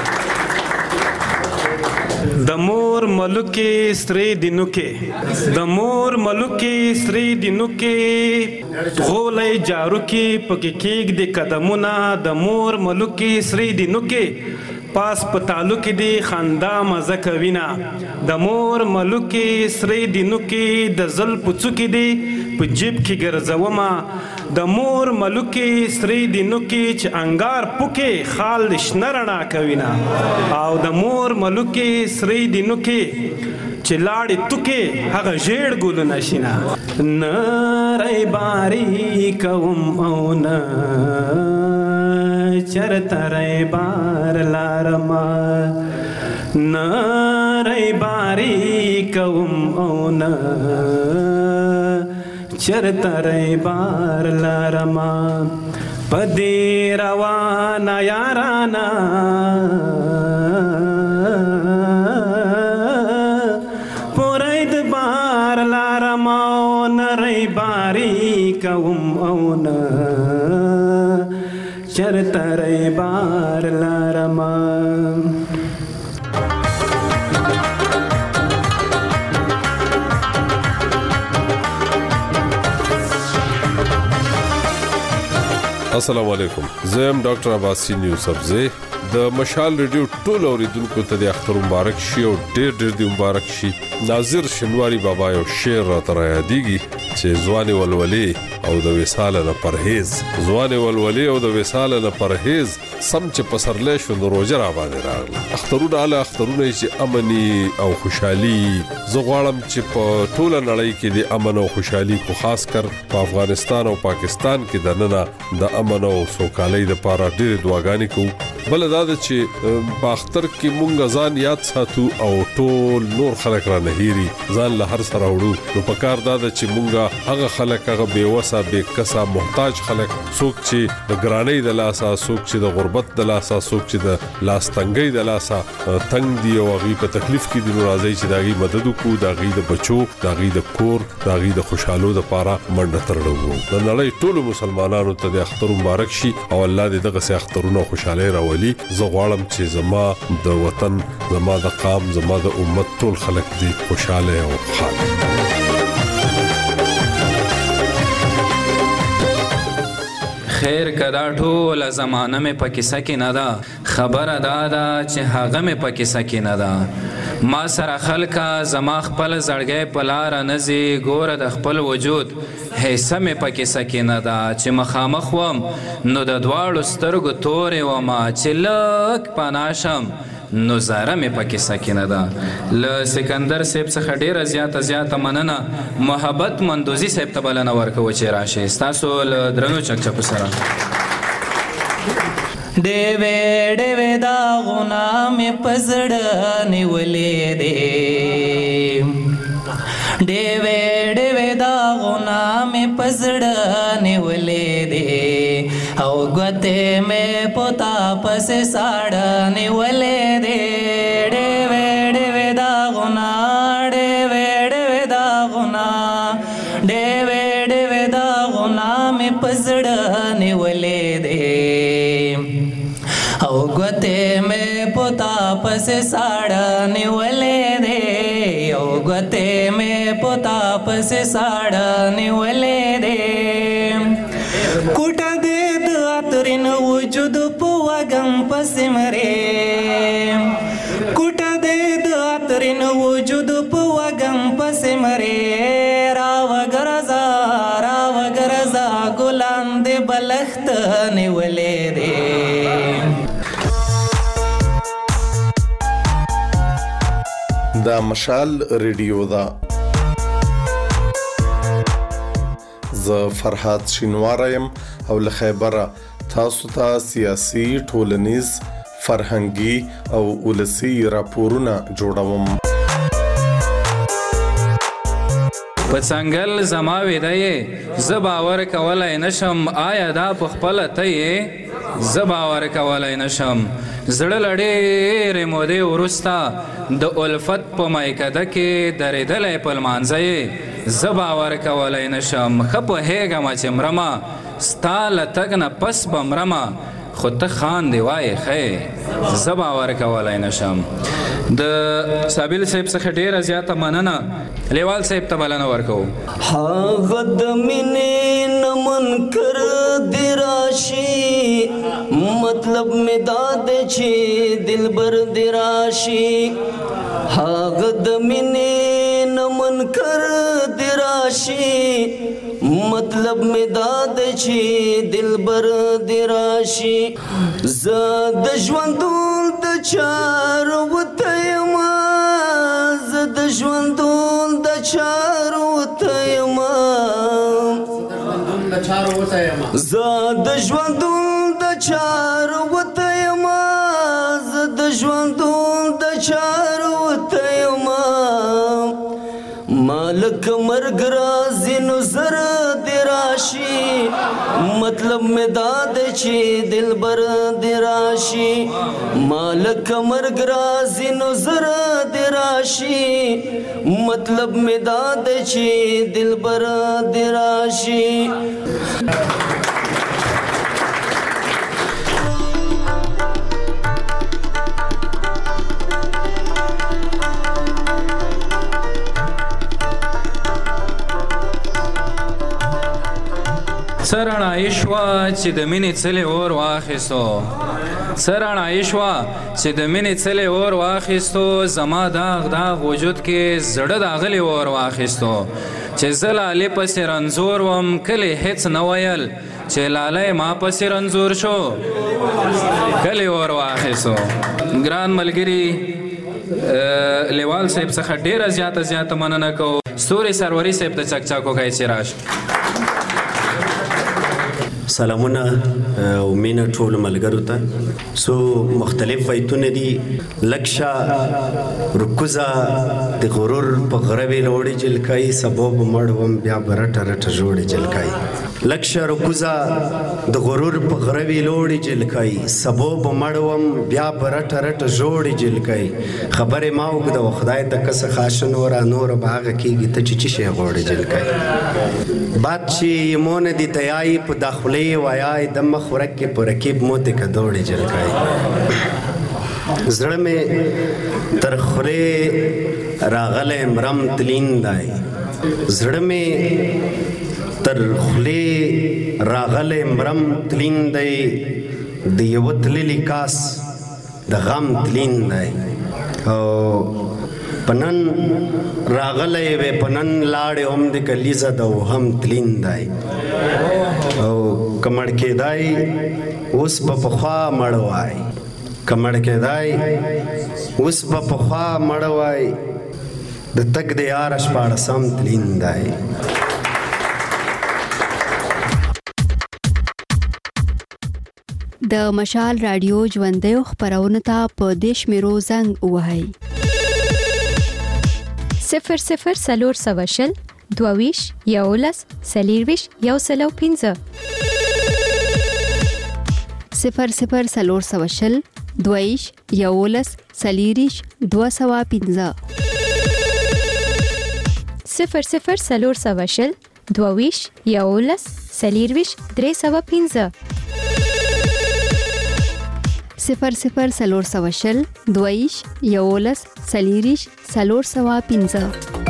د مور ملکې سرې دینوکې د مور ملکې سرې دینوکې غولی جارو کې پکې کېږدي قدمونه د مور ملکې سرې دینوکې پاس په تالو کې دی خندا مزه کوینه د مور ملکې سرې دینوکې د زلفو څوکې دی په جیب کې ګرځومه د مور ملکې سرې دینوکې چې انګار پوکې خال د شنه رڼا کوینه او د مور ملکې سرې دینوکې چې لاړې توکې هغه ژیړ ګلونه شینه نری باري کوم او نه چرته ری بار لارما نری باري کوم او نه چرته ری بار لارما پدې روانه یارانا پورید بار لارما نری باري کوم او نه چرته ری بار لارما. السلام علیکم. زه ام ډاکټر عباسی یوسفزی د مشال ریډیو ټول اوریدونکو ته د اختر مبارک شي او ډېر ډېر دی مبارک شي. ناظر شنواری بابا یو شعر را تر یادېږي چې ځواني ولولې او د وصال نه پرهیز ځواني ولولې او د وصال نه پرهیز سم چې پسرلې شو نو روزه را باندې راغله. اخترونه اعلی اخترونه چې امني او خوشحالي زه غواړم چې په ټوله نړۍ کې د امن او خوشحالي کو خاص کر په افغانستان او پاکستان کې د ننه د امن او سوکالۍ لپاره ډېر دعاګانې کوو. بل دا چې په اختر کې مونږ ځان یاد ساتو او ټول نور خلک را نه هېري ځان له هر سره وړو. نو په کار دا چې مونږ هغه خلک هغه بېوسه بېکسه محتاج خلک څوک چې د ګرانۍ د لاسه څوک چې د غربت د لاسه څوک چې د لاس تنګۍ د لاسه تنګ دي او هغوی په تکلیف کې دي نو راځئ چې د هغوی مدد وکړو د هغوی د بچو د هغوی د کور د هغوی د خوشحالو دپاره منډه ترړه وو. د نړۍ ټولو مسلمانانو ته د اختر مبارک شي او الله دې دغسې اخترونه او خوشحالۍ راولي. زه غواړم چې زما د وطن زما د قام زما د امت ټول خلک دې خوشحاله او خوشحاله. خیر کدا ټول زمانه مې په کیسه کې نه ده خبره دا ده چې هغه مې په کیسه کې نه ده. ما سره خلکه زما خپل زړګی په لاره نه ځي ګوره د خپل وجود حصه مې په کیسه کې نه ده چې مخامخ وم نو د دواړو سترګو تورې ومه چې لږ پناه شم نو زاره مې په کیسه کې نه ده. له سکندر صاحب څخه ډېره زیاته مننه. محبت مندوزي صاحب ته بلنه ورکوه چې راشئ ستاسو له درنو چکچکو سره. ډېوې دا غنامې په زړه نیولې دي ډېوې دا غنامې په زړه نیولې دي او ګوتې مې په تا پسې ساړه نیولې دي ډېوې دا ډېوې دا غنامې په زړه نیولې دي او ګوتې مې په تا پسې ساړه نیولې دي او ګوتې مې په تا پسې ساړه نیولې دي. کوټه دې د عطرین وجود په وږم پسې مرې کوټه دې د عطرین وجود په وږم پسې مرې راوګرځه ګلان دې بلخت نیولې دي. دا مشال ریډیو دا زه فرحات شینوارم او له خیبره تاسو ته سیاسي ټولنیز فرهنګي او ولسی راپورونه جوړوم. په څنګل زما ویده یې زه باور کولی نشم آیا دا په خپله ته یې زه باور کولی نشم زړه له ډېرې مودې وروسته د الفت په میکده کې درېدلی په لمانځه یې زه باور کولی نشم ښه پوهېږم چې مرمه ستا له تګ نه پس به مرمه خو ته خاندې وایې ښې زه باور کولی نشم. د سابل صاحب څخه ډېره زیاته مننه. لیوال صاحب ته بلنه ورکوو. هغه د مینې نه منکر دې راشي مطلب مې دا دی چې دلبر دې راشي. هغه د مینې نه منکر دې راشي مطلب مې دا دی چې دلبر دې راشي. زه د ژوندون د چارو وته یمه زه د ژوندون د چارو وته یمه زه د ژوندون د چارو وته یمه زه د ژوندون د چارو وته یمه مالک مرګ راځي نو زر دې راشي مطلب مې دا دی چې دلبر دې راشي. مالک مرګ راځي نو زر دې راشي مطلب مې دا دی چې دلبر دې راشي. څه رڼایي شوه چې د مینې څلې اور واخیستو څه رڼایي شوه چې د مینې څلې اور واخیستو زما داغ داغ وجود کې زړه داغلی اور واخیستو چې زه لالې پسې رنځور وم کلې هېڅ نه ویل چې لالی ما پسې رنځور شو کلې اور واخیستو. ګران ملګري لیوال صاحب څخه ډېره زیاته مننه کوو. ستوري سروري صاحب ته چکچاکو کوي چې راشه. سلامونه او مینه ټولو ملګرو ته. سو مختلف بیتونه دي. لکشا رکوزه د غرور په غره ویلوړې جلکای سبب مړوم بیا برټه رټه جوړې جلکای. لکشا رکوزه د غرور په غره ویلوړې جلکای سبب مړوم بیا برټه رټه جوړې جلکای. خبره ما وګد و خدای ته کس خاشن ورا نور باغ کیږي ته چې شي غوړې جلکای. بات چې مون دي تیای په داخله وایای د مخ ورکه پر رکیب موت ک دوړې جلکای. زړه مې تر خوله راغله مرم تلین دای زړه مې تر خوله راغله مرم تلین دای د یو تللی کاس د غم تلین دای. او پنن راغله و پنن لاړې هم د کلیزه د هم تلین دای. او کمړ کېدای اوس په پخوا مړوای کمړ کېدای اوس په پخوا مړوای د تک د یار شپاړه سم تلین دای. د مشال رادیو ژوندۍ خبرونه ته په دیش میرو زنګ وهاي 00 سلور سوشل دوویش یولس سلیرویش یو سلو 15 00 سلور سوشل دوویش یولس سلیریش 215 00 سلور سوشل دوویش یولس سلیرویش 315 00 سلور سوشل دوویش یولس سلیریش 315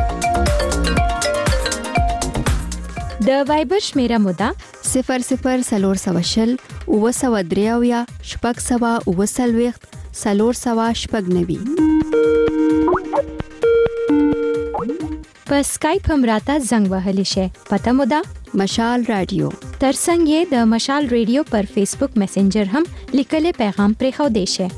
د وایبر شمیره مودا 00 سلور سوشل اوسودریاویا شپږ سوا اوسلويخت سلور سوا شپږ نوي. په سکایپ هم راته زنګ وهلی شي. پته مودا مشال رادیو. ترڅنګ یې د مشال رادیو پر فیسبوک میسنجر هم لیکلي پیغام پرې خو دی شي.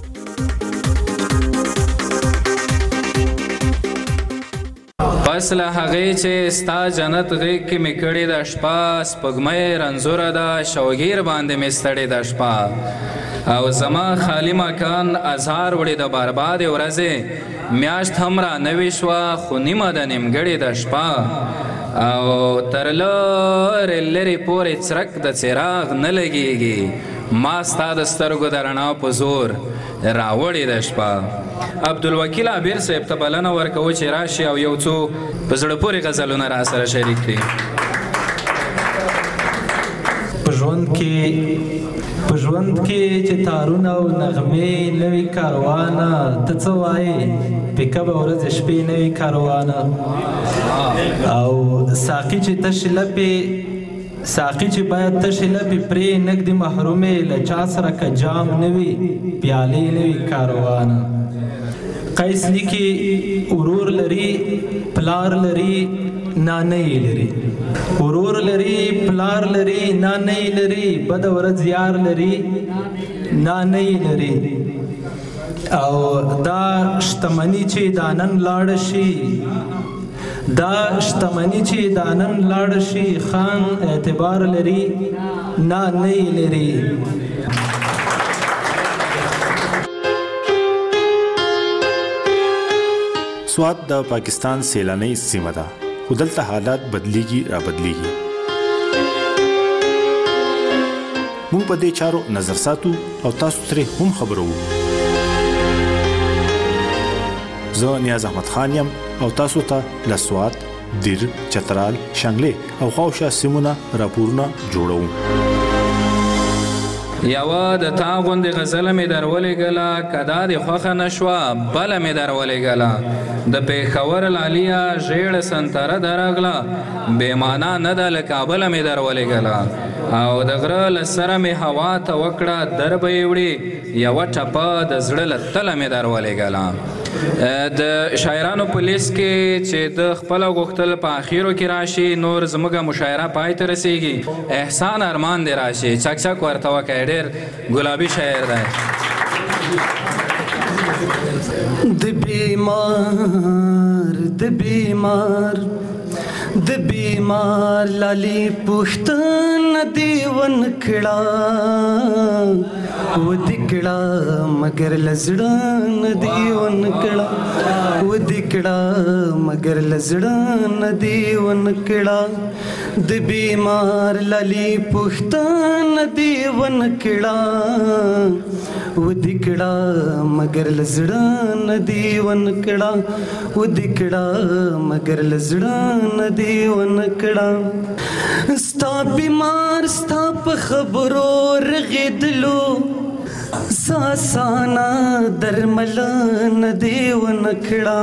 پس له هغې چې ستا جنت غېږ کې مې کړې ده شپه سپوږمۍ رنځوره ده شوګیر باندې مې ستړې ده شپه او زما خالي مکان ازار وړې د بربادې ورځې میاشت هم را نوې شوه خو نیمه د نیمګړې ده شپه او تر لرې لرې پورې څرک د څراغ نه لګېږي ما ستا د سترګو د رڼا په زور راوړې ده شپه. عبدالوکیل عبیر صاحب ته بلنه ورکوو چې راشي او یو څو په زړه پورې غزلونه را سره شریک کړي. په ژوند کې چې تارونه او نغمې نوي کاروانه ته څه وایې پیکه به ورځ شپې نوي کاروانه او ساقي چې باید تشې لپې پرې نږدې محرومې له چا سره که جام نوي پیالې نوي کاروانه. قیس لیکي ورور لري پلار لري نانۍ لري، ورور لري پلار لري نانۍ لري، بد ورځ یار لري نانۍ لري. او دا شتمني چې دا نن لاړ شي خان اعتبار لري نانۍ لري. سوات د پاکستان سیلانۍ سیمه ده خو دلته حالات بدلیږي را بدلیږي. موږ په دې چارو نظر ساتو او تاسو ترې هم خبرو. زه نیاز احمد خان یم او تاسو ته له سوات، دیر، چترال، شانګلې او خواوشا سیمونه راپورونه جوړوم. یوه د تا غوندې غزله مې درولېږله که دا دې خوښه نه شوه بله مې درولېږله. د پېښور لالیه ژېړه سنتره درغله بې معنا نه ده له کابله مې درولېږله. او د غره له سره مې هوا ته وکړه در به یې وړي یوه ټپه د زړه له تله مې درولېږله. د شاعرانو په لیست کې چې د خپله غوښتل په اخیرو کې راشي نور زموږه مشاعره پای ته رسیږي. احسان ارمان دې راشي چک چک ورته وکړئ ډېر ګلابي شاعر دی. د بیمار لالی پوښتنه دې ونکړه و دې کړه مګر له زړه نه دې ونکړه و دې کړه مګر له زړه نه دې ونکړه. د بیمار لالی پوښتنه دې ونکړه و دې کړه مګر له زړه نه دې ونکړه و دې کړه مګر له زړه نه دې ونکړه. ستا بیمار ستا په خبرو رغېدلو ساسانا درمل نه دې ونکړه.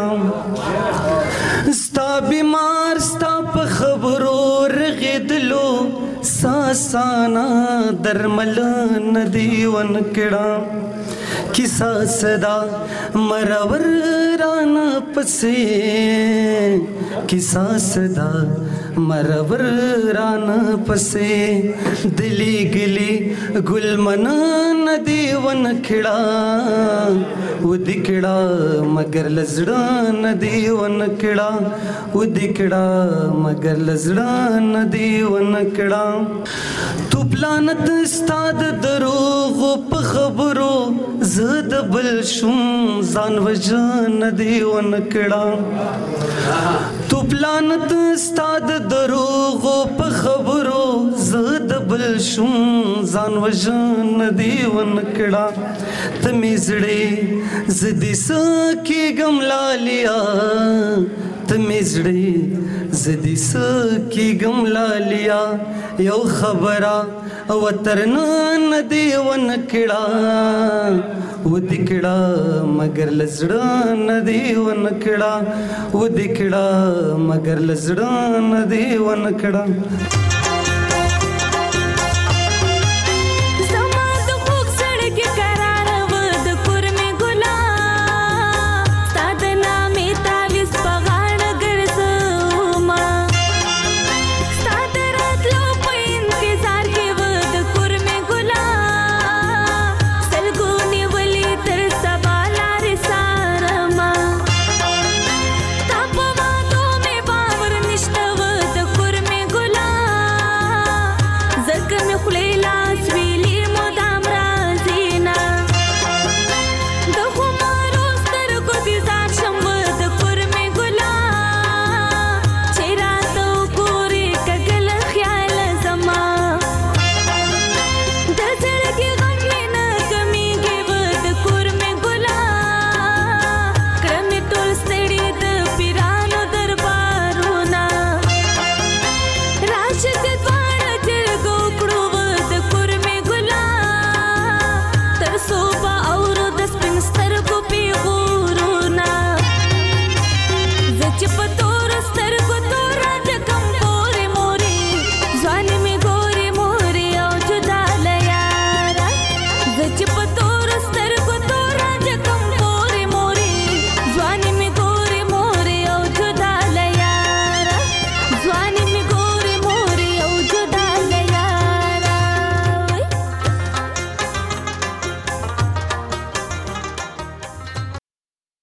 ستا بیمار ستا په خبرو رغېدلو ساسانا درمل نه دې ونکړه. کیسه صدا مرور رانه پسې کیسه صدا مرور رانه پسې دلی گلی ګل منا ندی ونکړه و دکړه مگر لزړه ندی ونکړه و دکړه مگر لزړه ندی ونکړه. تو پلانت استاد دروغ په خبرو زد بل شوم ځان وجن دی ونکړه. تو پلانت استاد دروغ په خبرو زد بل شوم ځان وجن دی ونکړه. تمې زړې زدي سکه ګملالیا تمې زړې زدي سکه ګملالیا یو خبره وترن ندی ونکړه و دکړه مگر لزړه ندی ونکړه و دکړه مگر لزړه ندی ونکړه.